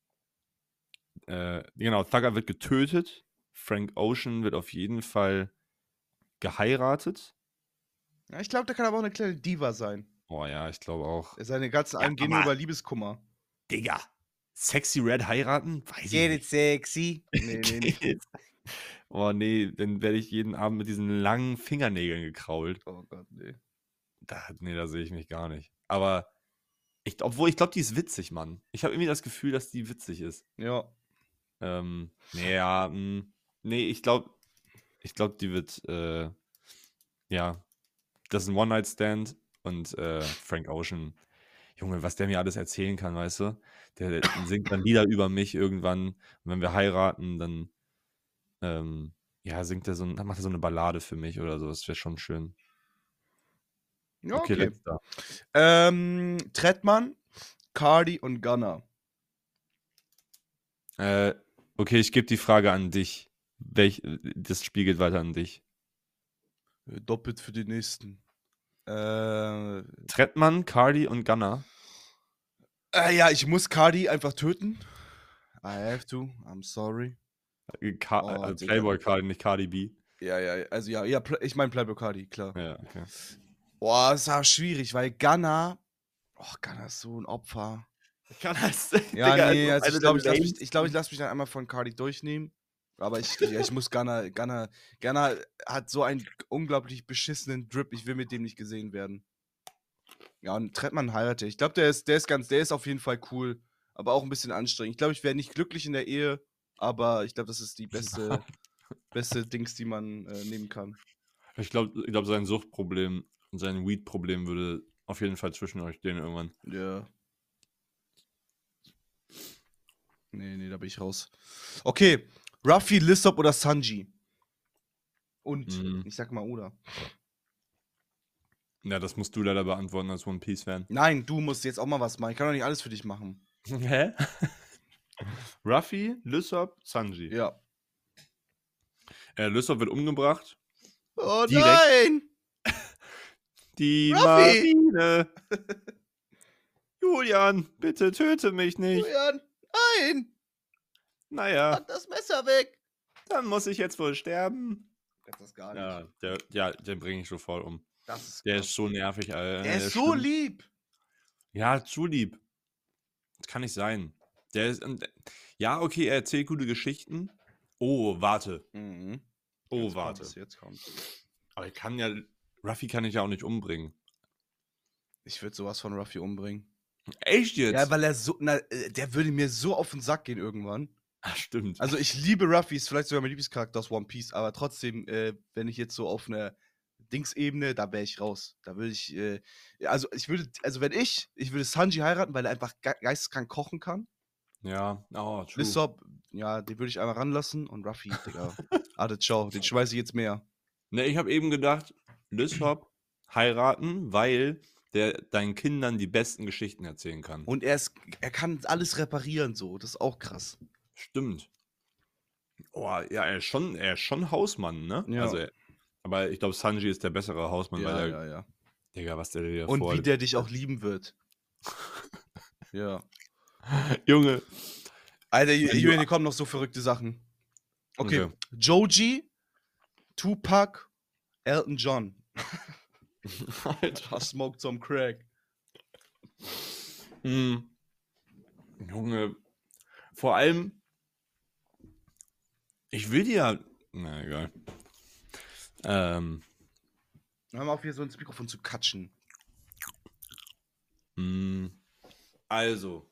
[SPEAKER 1] äh, genau, Thugger wird getötet. Frank Ocean wird auf jeden Fall geheiratet.
[SPEAKER 2] Ja, ich glaube, der kann aber auch eine kleine Diva sein.
[SPEAKER 1] Oh ja, ich glaube auch.
[SPEAKER 2] Seine ganzen
[SPEAKER 1] Ja,
[SPEAKER 2] Alben gehen nur
[SPEAKER 1] aber-
[SPEAKER 2] über Liebeskummer.
[SPEAKER 1] Digga, Sexy Red heiraten? Weiß
[SPEAKER 2] Get
[SPEAKER 1] ich
[SPEAKER 2] it sexy. Nee, nee, nee.
[SPEAKER 1] nicht. Oh nee, dann werde ich jeden Abend mit diesen langen Fingernägeln gekrault.
[SPEAKER 2] Oh Gott, nee.
[SPEAKER 1] Da, nee, da sehe ich mich gar nicht. Aber, ich, obwohl, ich glaube, die ist witzig, Mann. Ich habe irgendwie das Gefühl, dass die witzig ist.
[SPEAKER 2] Ja.
[SPEAKER 1] Ähm, nee, ja, mh, nee, ich glaube, ich glaube, die wird, äh, ja, das ist ein One-Night-Stand und äh, Frank Ocean, Junge, was der mir alles erzählen kann, weißt du? Der, der singt dann Lieder über mich irgendwann und wenn wir heiraten, dann, ähm, ja, singt er so, dann macht er so eine Ballade für mich oder so, das wäre schon schön.
[SPEAKER 2] Ja,
[SPEAKER 1] Okay,
[SPEAKER 2] okay.
[SPEAKER 1] letzter.
[SPEAKER 2] Ähm, Trettmann, Cardi und Gunner.
[SPEAKER 1] Äh, okay, ich gebe die Frage an dich. Welch, das Spiel geht weiter an dich.
[SPEAKER 2] Äh, Doppelt für den nächsten. Äh,
[SPEAKER 1] Trettmann, Cardi und Gunner.
[SPEAKER 2] äh, ja, ich muss Cardi einfach töten. I have to. I'm sorry.
[SPEAKER 1] Äh, Ka
[SPEAKER 2] Oh,
[SPEAKER 1] äh,
[SPEAKER 2] Digga.
[SPEAKER 1] Playboy Cardi, nicht Cardi B.
[SPEAKER 2] Ja, ja, also ja, ja, Pl- ich meine Playboy Cardi, klar.
[SPEAKER 1] Ja, okay.
[SPEAKER 2] Boah, ist aber schwierig, weil Gunner. Oh, Gunner ist so ein Opfer.
[SPEAKER 1] Kann das,
[SPEAKER 2] Ja,
[SPEAKER 1] Digga,
[SPEAKER 2] nee,
[SPEAKER 1] ist
[SPEAKER 2] also
[SPEAKER 1] eine
[SPEAKER 2] ich glaube, ich
[SPEAKER 1] der
[SPEAKER 2] lasse mich, ich
[SPEAKER 1] lamesten-
[SPEAKER 2] glaub, ich lass mich dann einmal von Cardi durchnehmen. Aber ich, ja, ich muss Gunner, Gunner, Gunner hat so einen unglaublich beschissenen Drip, ich will mit dem nicht gesehen werden. Ja, und Trettmann heiratet. Ich glaube, der ist, der ist ganz, der ist auf jeden Fall cool, aber auch ein bisschen anstrengend. Ich glaube, ich wäre nicht glücklich in der Ehe, aber ich glaube, das ist die beste, beste Dings, die man äh, nehmen kann.
[SPEAKER 1] Ich glaube, ich glaub, sein Suchtproblem und sein Weed-Problem würde auf jeden Fall zwischen euch stehen irgendwann.
[SPEAKER 2] Ja. Nee, nee, da bin ich raus. Okay, Ruffy, Lissop oder Sanji? Und,
[SPEAKER 1] Mhm.
[SPEAKER 2] ich sag mal oder.
[SPEAKER 1] Ja, das musst du leider beantworten als One Piece-Fan.
[SPEAKER 2] Nein, du musst jetzt auch mal was machen. Ich kann doch nicht alles für dich machen.
[SPEAKER 1] Hä? Ruffy, Lysop, Sanji.
[SPEAKER 2] Ja.
[SPEAKER 1] Äh, Lysop wird umgebracht.
[SPEAKER 2] Oh
[SPEAKER 1] Direkt.
[SPEAKER 2] nein!
[SPEAKER 1] Die
[SPEAKER 2] Ruffy!
[SPEAKER 1] Marine. Julian, bitte töte mich nicht.
[SPEAKER 2] Julian, nein!
[SPEAKER 1] Naja,
[SPEAKER 2] Pack das Messer weg!
[SPEAKER 1] dann muss ich jetzt wohl sterben.
[SPEAKER 2] Das ist gar nicht.
[SPEAKER 1] Ja, der, ja, den bringe ich schon voll um.
[SPEAKER 2] Das ist
[SPEAKER 1] Der
[SPEAKER 2] krass.
[SPEAKER 1] ist so nervig, Alter.
[SPEAKER 2] Der ist so
[SPEAKER 1] schlimm.
[SPEAKER 2] lieb.
[SPEAKER 1] Ja, zu lieb. Das kann nicht sein. Der ist. und- Ja, okay, er erzählt gute Geschichten. Oh, warte.
[SPEAKER 2] Mhm.
[SPEAKER 1] Oh,
[SPEAKER 2] Jetzt
[SPEAKER 1] warte.
[SPEAKER 2] kommt's, jetzt kommt's.
[SPEAKER 1] Aber ich kann ja. Ruffy kann ich ja auch nicht umbringen.
[SPEAKER 2] Ich würde sowas von Ruffy umbringen.
[SPEAKER 1] Echt jetzt?
[SPEAKER 2] Ja, weil er so, na, äh, der würde mir so auf den Sack gehen irgendwann.
[SPEAKER 1] Ach, stimmt.
[SPEAKER 2] Also ich liebe Ruffy, ist vielleicht sogar mein Lieblingscharakter aus One Piece, aber trotzdem, äh, wenn ich jetzt so auf einer Dingsebene, da wäre ich raus. Da würde ich, äh, also ich würde, also wenn ich, ich würde Sanji heiraten, weil er einfach ge geisteskrank kochen kann.
[SPEAKER 1] Ja, oh, true.
[SPEAKER 2] Lissop, ja, den würde ich einmal ranlassen und Ruffy, Digga. Ade, ciao, den schmeiße ich jetzt mehr.
[SPEAKER 1] Ne, ich habe eben gedacht, Lissop heiraten, weil der deinen Kindern die besten Geschichten erzählen kann.
[SPEAKER 2] Und er ist, er kann alles reparieren, so, das ist auch krass.
[SPEAKER 1] Stimmt. Oh, ja, er ist schon, er ist schon Hausmann, ne?
[SPEAKER 2] Ja.
[SPEAKER 1] Also, er, aber ich glaube, Sanji ist der bessere Hausmann, weil
[SPEAKER 2] Ja,
[SPEAKER 1] er,
[SPEAKER 2] ja, ja.
[SPEAKER 1] Digga, was der dir
[SPEAKER 2] Und
[SPEAKER 1] vor.
[SPEAKER 2] wie der dich auch lieben wird. Ja.
[SPEAKER 1] Junge.
[SPEAKER 2] Alter,
[SPEAKER 1] Wenn du-
[SPEAKER 2] Julian, hier kommen noch so verrückte Sachen. Okay,
[SPEAKER 1] Okay.
[SPEAKER 2] Joji, Tupac, Elton John.
[SPEAKER 1] Alter.
[SPEAKER 2] I smoked some crack.
[SPEAKER 1] Hm. Junge. Vor allem, ich will dir ja. Na, egal. Ähm.
[SPEAKER 2] Hör mal auf, hier so ins Mikrofon zu katschen.
[SPEAKER 1] Mh, also.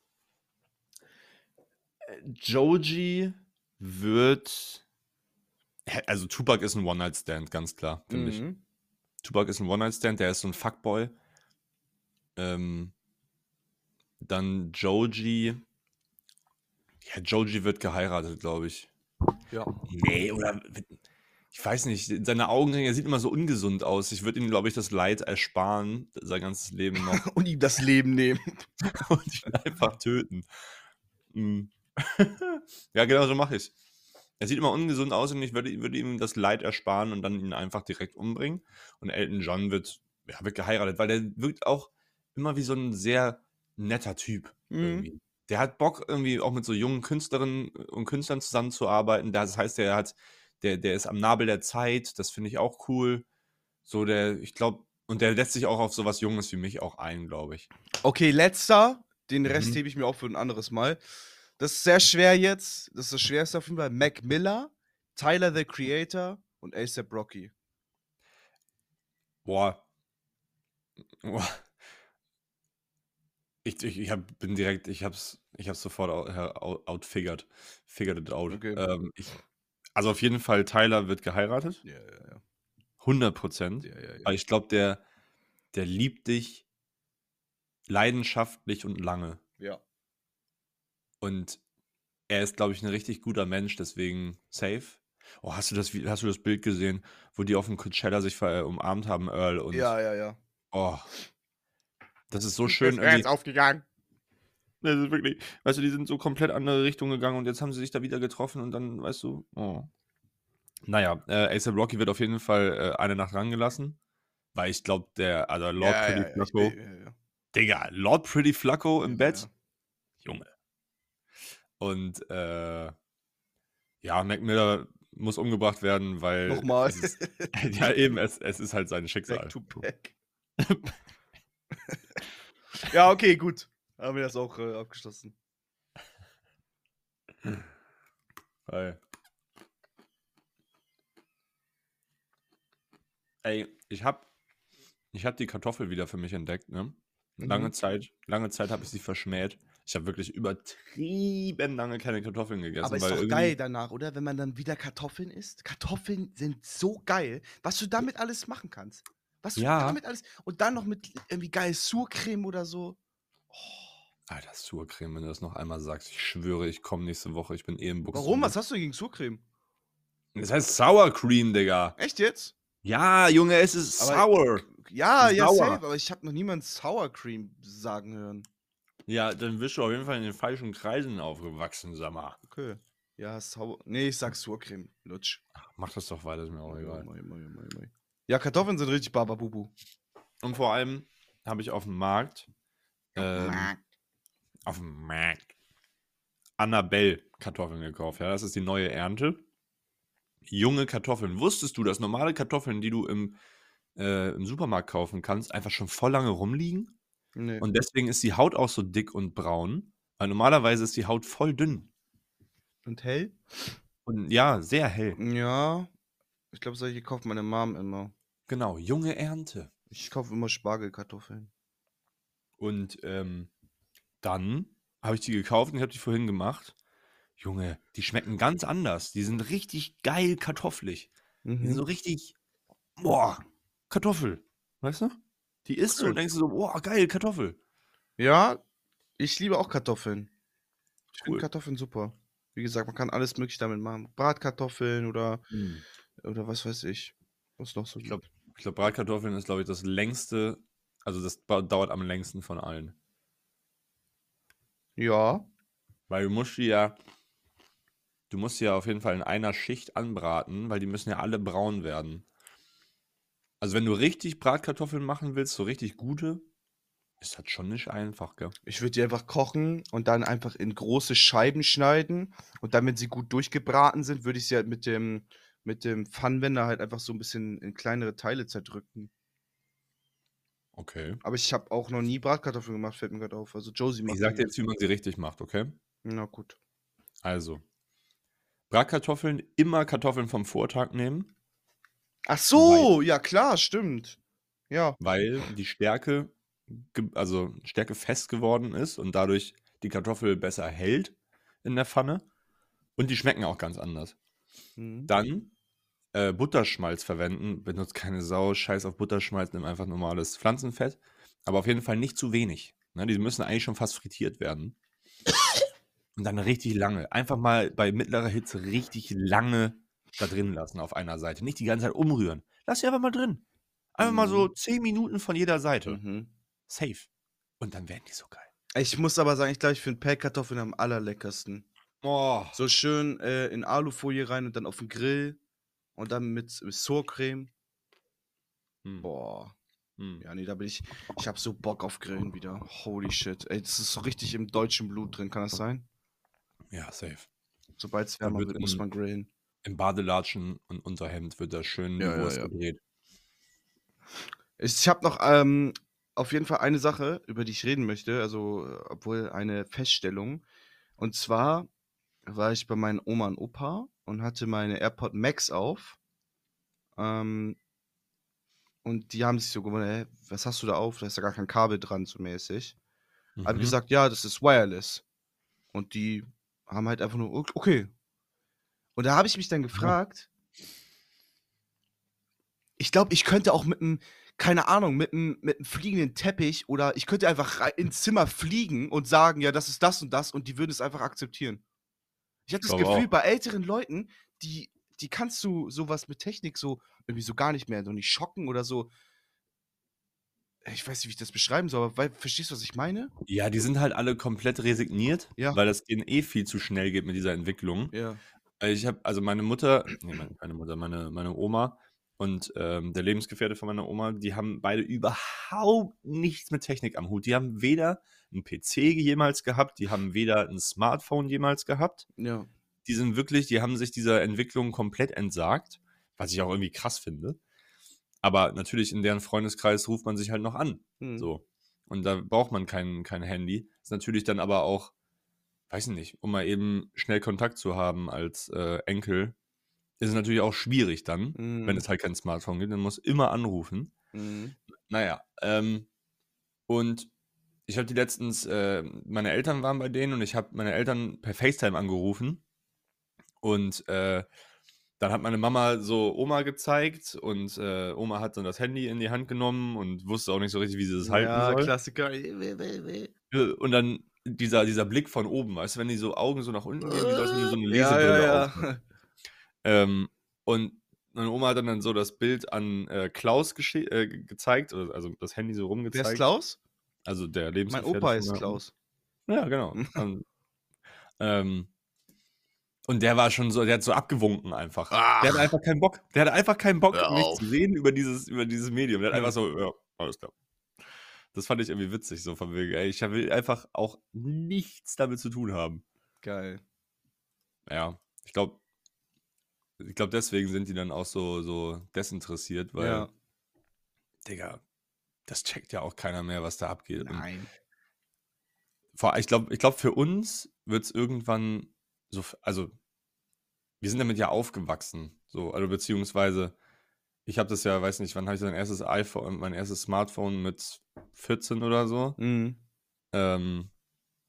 [SPEAKER 1] äh, Joji wird. Hä, Also, Tupac ist ein One-Night-Stand, ganz klar, finde ich.
[SPEAKER 2] Mhm.
[SPEAKER 1] Tupac ist ein One-Night-Stand, der ist so ein Fuckboy. Ähm, dann Joji. Ja, Joji wird geheiratet, glaube ich.
[SPEAKER 2] Ja.
[SPEAKER 1] Nee, oder. Ich weiß nicht, seine Augenringe sieht immer so ungesund aus. Ich würde ihm, glaube ich, das Leid ersparen, sein ganzes Leben noch.
[SPEAKER 2] Und ihm das Leben nehmen.
[SPEAKER 1] Und ihn einfach töten. Mm. Ja, genau so mache ich. Er sieht immer ungesund aus und ich würde, würde ihm das Leid ersparen und dann ihn einfach direkt umbringen. Und Elton John wird, ja, wird geheiratet, weil der wirkt auch immer wie so ein sehr netter Typ
[SPEAKER 2] Mhm.
[SPEAKER 1] irgendwie. Der hat Bock, irgendwie auch mit so jungen Künstlerinnen und Künstlern zusammenzuarbeiten. Das heißt, der hat, der, der ist am Nabel der Zeit, das finde ich auch cool. So, der, ich glaube, und der lässt sich auch auf sowas Junges wie mich auch ein, glaube ich.
[SPEAKER 2] Okay, letzter. Den Rest
[SPEAKER 1] Mhm.
[SPEAKER 2] hebe ich mir auch für ein anderes Mal. Das ist sehr schwer jetzt. Das ist das Schwerste auf jeden Fall. Mac Miller, Tyler the Creator und A$AP Rocky.
[SPEAKER 1] Boah. Boah. Ich, ich, ich hab, bin direkt, ich hab's, ich hab's sofort out, out, outfigured. Figured it out.
[SPEAKER 2] Okay.
[SPEAKER 1] Ähm, ich, also auf jeden Fall, Tyler wird geheiratet.
[SPEAKER 2] Ja, ja, ja.
[SPEAKER 1] hundert Prozent.
[SPEAKER 2] Ja, ja, ja.
[SPEAKER 1] Aber ich glaube, der, der liebt dich leidenschaftlich und lange.
[SPEAKER 2] Ja.
[SPEAKER 1] Und er ist, glaube ich, ein richtig guter Mensch, deswegen safe. Oh, hast du das, Vi- hast du das Bild gesehen, wo die auf dem Coachella sich ver- äh, umarmt haben, Earl und.
[SPEAKER 2] Ja, ja, ja.
[SPEAKER 1] Oh. Das ist so schön. Irgendwie.
[SPEAKER 2] aufgegangen.
[SPEAKER 1] Das ist wirklich, weißt du, die sind so komplett andere Richtung gegangen und jetzt haben sie sich da wieder getroffen und dann, weißt du, oh. Naja, äh, A$AP Rocky wird auf jeden Fall äh, eine Nacht rangelassen, weil ich glaube, der, also Lord
[SPEAKER 2] Ja,
[SPEAKER 1] Pretty
[SPEAKER 2] ja, ja, ich
[SPEAKER 1] Flacco,
[SPEAKER 2] bin- ja, ja.
[SPEAKER 1] Digga, Lord Pretty Flacco im
[SPEAKER 2] Ja,
[SPEAKER 1] Bett,
[SPEAKER 2] ja.
[SPEAKER 1] Junge. Und, äh, ja, Mac Miller muss umgebracht werden, weil.
[SPEAKER 2] Nochmal.
[SPEAKER 1] Es ist, ja, eben, es, es ist halt sein Schicksal.
[SPEAKER 2] Back to back. Ja, okay, gut. Haben wir das auch äh, abgeschlossen.
[SPEAKER 1] Weil, ey, ich hab, ich hab die Kartoffel wieder für mich entdeckt, ne? Lange
[SPEAKER 2] Mhm.
[SPEAKER 1] Zeit, lange Zeit habe ich sie verschmäht. Ich habe wirklich übertrieben lange keine Kartoffeln gegessen.
[SPEAKER 2] Aber ist
[SPEAKER 1] weil
[SPEAKER 2] doch
[SPEAKER 1] irgendwie,
[SPEAKER 2] geil danach, oder? Wenn man dann wieder Kartoffeln isst. Kartoffeln sind so geil, was du damit alles machen kannst. Was du
[SPEAKER 1] Ja.
[SPEAKER 2] damit alles. Und dann noch mit irgendwie geil Surcreme oder so.
[SPEAKER 1] Alter, Surcreme, wenn du das noch einmal sagst, ich schwöre, ich komme nächste Woche, ich bin eh im Buchs.
[SPEAKER 2] Warum? Was hast du denn gegen Surcreme?
[SPEAKER 1] Das heißt Sour Cream, Digga.
[SPEAKER 2] Echt jetzt?
[SPEAKER 1] Ja, Junge, es ist
[SPEAKER 2] Aber-
[SPEAKER 1] sour.
[SPEAKER 2] Ja, ja,
[SPEAKER 1] Sauer.
[SPEAKER 2] safe, aber ich habe noch niemanden Sour Cream sagen hören.
[SPEAKER 1] Ja, dann bist du auf jeden Fall in den falschen Kreisen aufgewachsen, sag mal.
[SPEAKER 2] Okay. Ja, Sour. Nee, ich sag Surcreme. Lutsch.
[SPEAKER 1] Mach das doch weiter, ist mir auch egal.
[SPEAKER 2] Moi, moi, moi, moi. Ja, Kartoffeln sind richtig Bababubu.
[SPEAKER 1] Und vor allem habe ich auf dem Markt, ähm, auf dem Markt, Annabelle-Kartoffeln gekauft. Ja, das ist die neue Ernte. Junge Kartoffeln. Wusstest du, dass normale Kartoffeln, die du im, äh, im Supermarkt kaufen kannst, einfach schon voll lange rumliegen?
[SPEAKER 2] Nee.
[SPEAKER 1] Und deswegen ist die Haut auch so dick und braun, weil normalerweise ist die Haut voll dünn.
[SPEAKER 2] Und hell?
[SPEAKER 1] Und ja, sehr hell.
[SPEAKER 2] Ja. Ich glaube, solche kauft meine Mom immer.
[SPEAKER 1] Genau, junge Ernte.
[SPEAKER 2] Ich kaufe immer Spargelkartoffeln.
[SPEAKER 1] Und ähm, Dann habe ich die gekauft und ich habe die vorhin gemacht. Junge, die schmecken ganz anders. Die sind richtig geil kartoffelig. Die sind so
[SPEAKER 2] Mhm.
[SPEAKER 1] richtig, boah, Kartoffel. Weißt du? Die isst du
[SPEAKER 2] Cool.
[SPEAKER 1] und denkst du so, boah, geil, Kartoffel.
[SPEAKER 2] Ja, ich liebe auch Kartoffeln. Ich finde
[SPEAKER 1] Cool.
[SPEAKER 2] Kartoffeln super. Wie gesagt, man kann alles Mögliche damit machen. Bratkartoffeln oder,
[SPEAKER 1] Hm.
[SPEAKER 2] oder was weiß ich, was noch so
[SPEAKER 1] Ich glaube,
[SPEAKER 2] gibt.
[SPEAKER 1] ich glaub, Bratkartoffeln ist, glaube ich, das längste, also das ba- dauert am längsten von allen.
[SPEAKER 2] Ja.
[SPEAKER 1] Weil du musst die ja, du musst die ja auf jeden Fall in einer Schicht anbraten, weil die müssen ja alle braun werden. Also wenn du richtig Bratkartoffeln machen willst, so richtig gute, ist das schon nicht einfach, gell?
[SPEAKER 2] Ich würde die einfach kochen und dann einfach in große Scheiben schneiden. Und dann, wenn sie gut durchgebraten sind, würde ich sie halt mit dem, mit dem Pfannenwender halt einfach so ein bisschen in kleinere Teile zerdrücken.
[SPEAKER 1] Okay.
[SPEAKER 2] Aber ich habe auch noch nie Bratkartoffeln gemacht, fällt mir gerade auf. Also Josie
[SPEAKER 1] Ich
[SPEAKER 2] macht
[SPEAKER 1] sag
[SPEAKER 2] die.
[SPEAKER 1] dir jetzt, wie man sie richtig macht, okay?
[SPEAKER 2] Na gut.
[SPEAKER 1] Also, Bratkartoffeln, immer Kartoffeln vom Vortag nehmen,
[SPEAKER 2] Ach
[SPEAKER 1] weil,
[SPEAKER 2] so, ja klar, stimmt. Ja.
[SPEAKER 1] weil die Stärke, ge- also Stärke fest geworden ist und dadurch die Kartoffel besser hält in der Pfanne und die schmecken auch ganz anders.
[SPEAKER 2] Mhm.
[SPEAKER 1] Dann äh, Butterschmalz verwenden, benutzt keine Sau, scheiß auf Butterschmalz, nimm einfach normales Pflanzenfett, aber auf jeden Fall nicht zu wenig. Ne, die müssen eigentlich schon fast frittiert werden. Und dann richtig lange. Einfach mal bei mittlerer Hitze richtig lange da drin lassen auf einer Seite. Nicht die ganze Zeit umrühren. Lass sie einfach mal drin. Einfach mal so
[SPEAKER 2] Mhm.
[SPEAKER 1] zehn Minuten von jeder Seite.
[SPEAKER 2] Mhm.
[SPEAKER 1] Safe. Und dann werden die so geil.
[SPEAKER 2] Ich muss aber sagen, ich glaube, ich finde Pellkartoffeln am allerleckersten.
[SPEAKER 1] Oh.
[SPEAKER 2] So schön äh, in Alufolie rein und dann auf den Grill und dann mit, mit Sourcreme.
[SPEAKER 1] Hm.
[SPEAKER 2] Boah.
[SPEAKER 1] Hm.
[SPEAKER 2] Ja, nee, da bin ich. Ich habe so Bock auf Grillen wieder. Holy shit. Ey, das ist so richtig im deutschen Blut drin, kann das sein?
[SPEAKER 1] Ja, safe.
[SPEAKER 2] Sobald es
[SPEAKER 1] Da
[SPEAKER 2] wärmer
[SPEAKER 1] wird
[SPEAKER 2] wird, muss
[SPEAKER 1] in,
[SPEAKER 2] man grillen.
[SPEAKER 1] im Badelatschen und Unterhemd wird da schön
[SPEAKER 2] Ja,
[SPEAKER 1] die
[SPEAKER 2] ja,
[SPEAKER 1] Wurst
[SPEAKER 2] ja.
[SPEAKER 1] gedreht.
[SPEAKER 2] Ich habe noch ähm, auf jeden Fall eine Sache, über die ich reden möchte, also äh, obwohl eine Feststellung. Und zwar war ich bei meinen Oma und Opa und hatte meine AirPod Max auf. Ähm, und die haben sich so gewundert, hä, was hast du da auf? Da ist ja gar kein Kabel dran, so mäßig. Habe
[SPEAKER 1] Mhm.
[SPEAKER 2] gesagt, ja, das ist wireless. Und die haben halt einfach nur, "Ok- okay. Und da habe ich mich dann
[SPEAKER 1] Ja.
[SPEAKER 2] gefragt, ich glaube, ich könnte auch mit einem, keine Ahnung, mit einem mit 'nem fliegenden Teppich oder ich könnte einfach rei ins Zimmer fliegen und sagen: „Ja, das ist das und das“, und die würden es einfach akzeptieren. Ich habe
[SPEAKER 1] Ich
[SPEAKER 2] das
[SPEAKER 1] glaube
[SPEAKER 2] Gefühl,
[SPEAKER 1] auch.
[SPEAKER 2] bei älteren Leuten, die die kannst du sowas mit Technik so irgendwie so gar nicht mehr so nicht schocken oder so. Ich weiß nicht, wie ich das beschreiben soll, aber wei verstehst du, was ich meine?
[SPEAKER 1] Ja, die sind halt alle komplett resigniert,
[SPEAKER 2] Ja,
[SPEAKER 1] weil das denen eh viel zu schnell geht mit dieser Entwicklung.
[SPEAKER 2] ja.
[SPEAKER 1] Äh, ich habe also meine Mutter ne, meine keine Mutter, meine meine Oma und, ähm, der Lebensgefährte von meiner Oma, die haben beide überhaupt nichts mit Technik am Hut. Die haben weder 'n P C jemals gehabt, die haben weder 'n Smartphone jemals gehabt.
[SPEAKER 2] Ja.
[SPEAKER 1] Die sind wirklich die haben sich dieser Entwicklung komplett entsagt, was ich auch irgendwie krass finde. Aber natürlich in deren Freundeskreis ruft man sich halt noch an,
[SPEAKER 2] Mhm.
[SPEAKER 1] so. Und da braucht man kein kein Handy. Ist natürlich dann aber auch weiß ich nicht, um mal eben schnell Kontakt zu haben als, äh, Enkel, ist es natürlich auch schwierig dann, wenn
[SPEAKER 2] Mhm.
[SPEAKER 1] es halt kein Smartphone gibt. Man muss immer anrufen.
[SPEAKER 2] Mhm.
[SPEAKER 1] Na ja, ähm, und ich habe die letztens äh, meine Eltern waren bei denen und ich habe meine Eltern per FaceTime angerufen und, äh, dann hat meine Mama so Oma gezeigt und, äh, Oma hat dann das Handy in die Hand genommen und wusste auch nicht so richtig, wie sie das halten
[SPEAKER 2] Ja,
[SPEAKER 1] soll.
[SPEAKER 2] Klassiker. Weh, weh, weh.
[SPEAKER 1] Äh, und dann dieser dieser Blick von oben, weißt du, wenn die so Augen so nach unten gehen, wie so als wenn die so 'ne
[SPEAKER 2] Ja, ja,
[SPEAKER 1] Lesebrille
[SPEAKER 2] ja.
[SPEAKER 1] aufhat. Ähm, und meine Oma hat dann dann so das Bild an, äh, Klaus gesche äh, ge gezeigt, oder also das Handy so
[SPEAKER 2] Wer ist
[SPEAKER 1] rumgezeigt.
[SPEAKER 2] Klaus?
[SPEAKER 1] Also der
[SPEAKER 2] Mein
[SPEAKER 1] Lebensgefährte
[SPEAKER 2] Opa
[SPEAKER 1] von
[SPEAKER 2] ist
[SPEAKER 1] meiner Oma.
[SPEAKER 2] Klaus.
[SPEAKER 1] Ja, genau. Und, ähm und der war schon so der hat so abgewunken einfach. Der hatte
[SPEAKER 2] Ach,
[SPEAKER 1] einfach keinen Bock. Der hatte einfach keinen Bock,
[SPEAKER 2] hör
[SPEAKER 1] mich zu
[SPEAKER 2] auf.
[SPEAKER 1] sehen über dieses über dieses Medium. Der hat
[SPEAKER 2] Ja.
[SPEAKER 1] einfach so: „Ja, alles klar.“ Das fand ich irgendwie witzig, so von wegen: „Ey, ich will einfach auch nichts damit zu tun haben.“
[SPEAKER 2] Geil.
[SPEAKER 1] Ja, ich glaube ich glaube, deswegen sind die dann auch so so desinteressiert, weil,
[SPEAKER 2] Ja.
[SPEAKER 1] Digga, das checkt ja auch keiner mehr, was da abgeht. Und
[SPEAKER 2] Nein.
[SPEAKER 1] vor ich glaube ich glaube, für uns wird's irgendwann so f also, wir sind damit ja aufgewachsen, so, also beziehungsweise ich habe das ja weiß nicht, wann habe ich mein erstes iPhone mein erstes Smartphone mit vierzehn oder so.
[SPEAKER 2] Mhm.
[SPEAKER 1] Ähm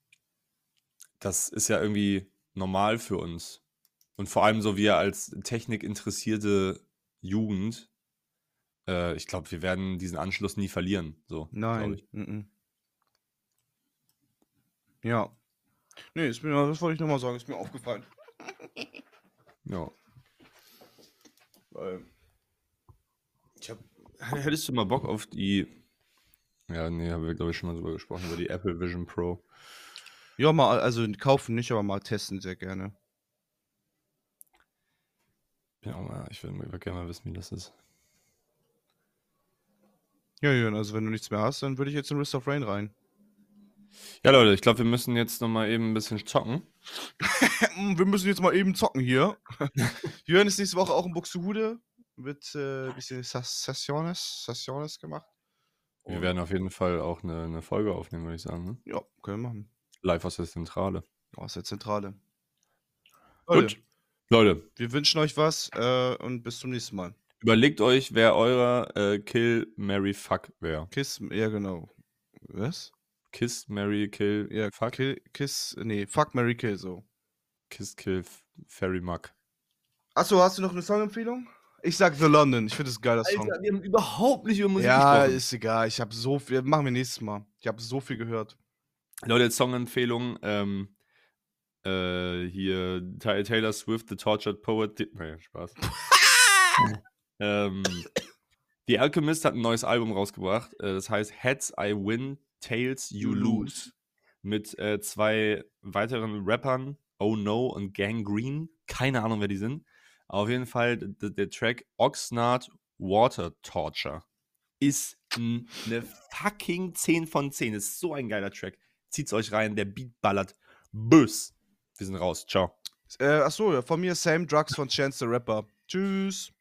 [SPEAKER 1] das ist ja irgendwie normal für uns. Und vor allem so wir als technikinteressierte Jugend, äh, ich glaube, wir werden diesen Anschluss nie verlieren. So, glaub
[SPEAKER 2] Nein.
[SPEAKER 1] ich.
[SPEAKER 2] mhm. Ja. Nee, ist mir, das wollte ich nochmal sagen, ist mir aufgefallen.
[SPEAKER 1] Ja.
[SPEAKER 2] Weil,
[SPEAKER 1] Ich hab, hättest du mal Bock auf die, ja, nee, haben wir, glaube ich, schon mal drüber gesprochen, über die Apple Vision Pro.
[SPEAKER 2] ja, mal, also kaufen nicht, aber mal testen sehr gerne.
[SPEAKER 1] Ja, mal, ich würde würd gerne mal wissen, wie das ist.
[SPEAKER 2] Ja, Jürgen, also wenn du nichts mehr hast, dann würde ich jetzt in Risk of Rain rein.
[SPEAKER 1] Ja, Leute, ich glaube, wir müssen jetzt nochmal eben ein bisschen zocken.
[SPEAKER 2] Wir müssen jetzt mal eben zocken hier. Jürgen ist nächste Woche auch in Buxtehude. Wird äh, ein bisschen Sas- Sessiones, Sessiones gemacht.
[SPEAKER 1] Wir
[SPEAKER 2] Und-
[SPEAKER 1] werden auf jeden Fall auch eine, eine Folge aufnehmen, würde ich sagen. Ne?
[SPEAKER 2] Ja, können wir machen.
[SPEAKER 1] Live aus der Zentrale.
[SPEAKER 2] Aus der Zentrale.
[SPEAKER 1] Gut, Leute,
[SPEAKER 2] Wir wünschen euch was äh, und bis zum nächsten Mal.
[SPEAKER 1] überlegt euch, wer eurer äh, Kill, Marry, Fuck wäre.
[SPEAKER 2] Kiss, ja genau. Was?
[SPEAKER 1] Kiss, Marry, Kill,
[SPEAKER 2] Ja,
[SPEAKER 1] Fuck.
[SPEAKER 2] Kill, Kiss, nee, Fuck, Mary Kill, so.
[SPEAKER 1] Kiss, Kill, F- Fairy, Muck.
[SPEAKER 2] Achso, hast du noch eine Songempfehlung? Ich sag The London, ich finde das ein geiler Song.
[SPEAKER 1] wir haben überhaupt nicht über Musik
[SPEAKER 2] Ja,
[SPEAKER 1] gesprochen.
[SPEAKER 2] ist egal, ich habe so viel, machen wir nächstes Mal. Ich habe so viel gehört.
[SPEAKER 1] Leute, Songempfehlung, ähm, äh, hier Ta- Taylor Swift, The Tortured Poet. Die, nee, Spaß. ähm, The Alchemist hat ein neues Album rausgebracht. Äh, das heißt Heads I Win, Tails You
[SPEAKER 2] You
[SPEAKER 1] Lose. Mit äh, zwei weiteren Rappern, Oh No und Gang Green. Keine Ahnung, wer die sind. Aber auf jeden Fall d- der Track Oxnard Water Torture ist n- eine fucking zehn von zehn. Ist so ein geiler Track. Zieht's euch rein, der Beat ballert bös. Wir sind raus. Ciao.
[SPEAKER 2] Äh, achso, ja, von mir Same Drugs von Chance the Rapper. Tschüss.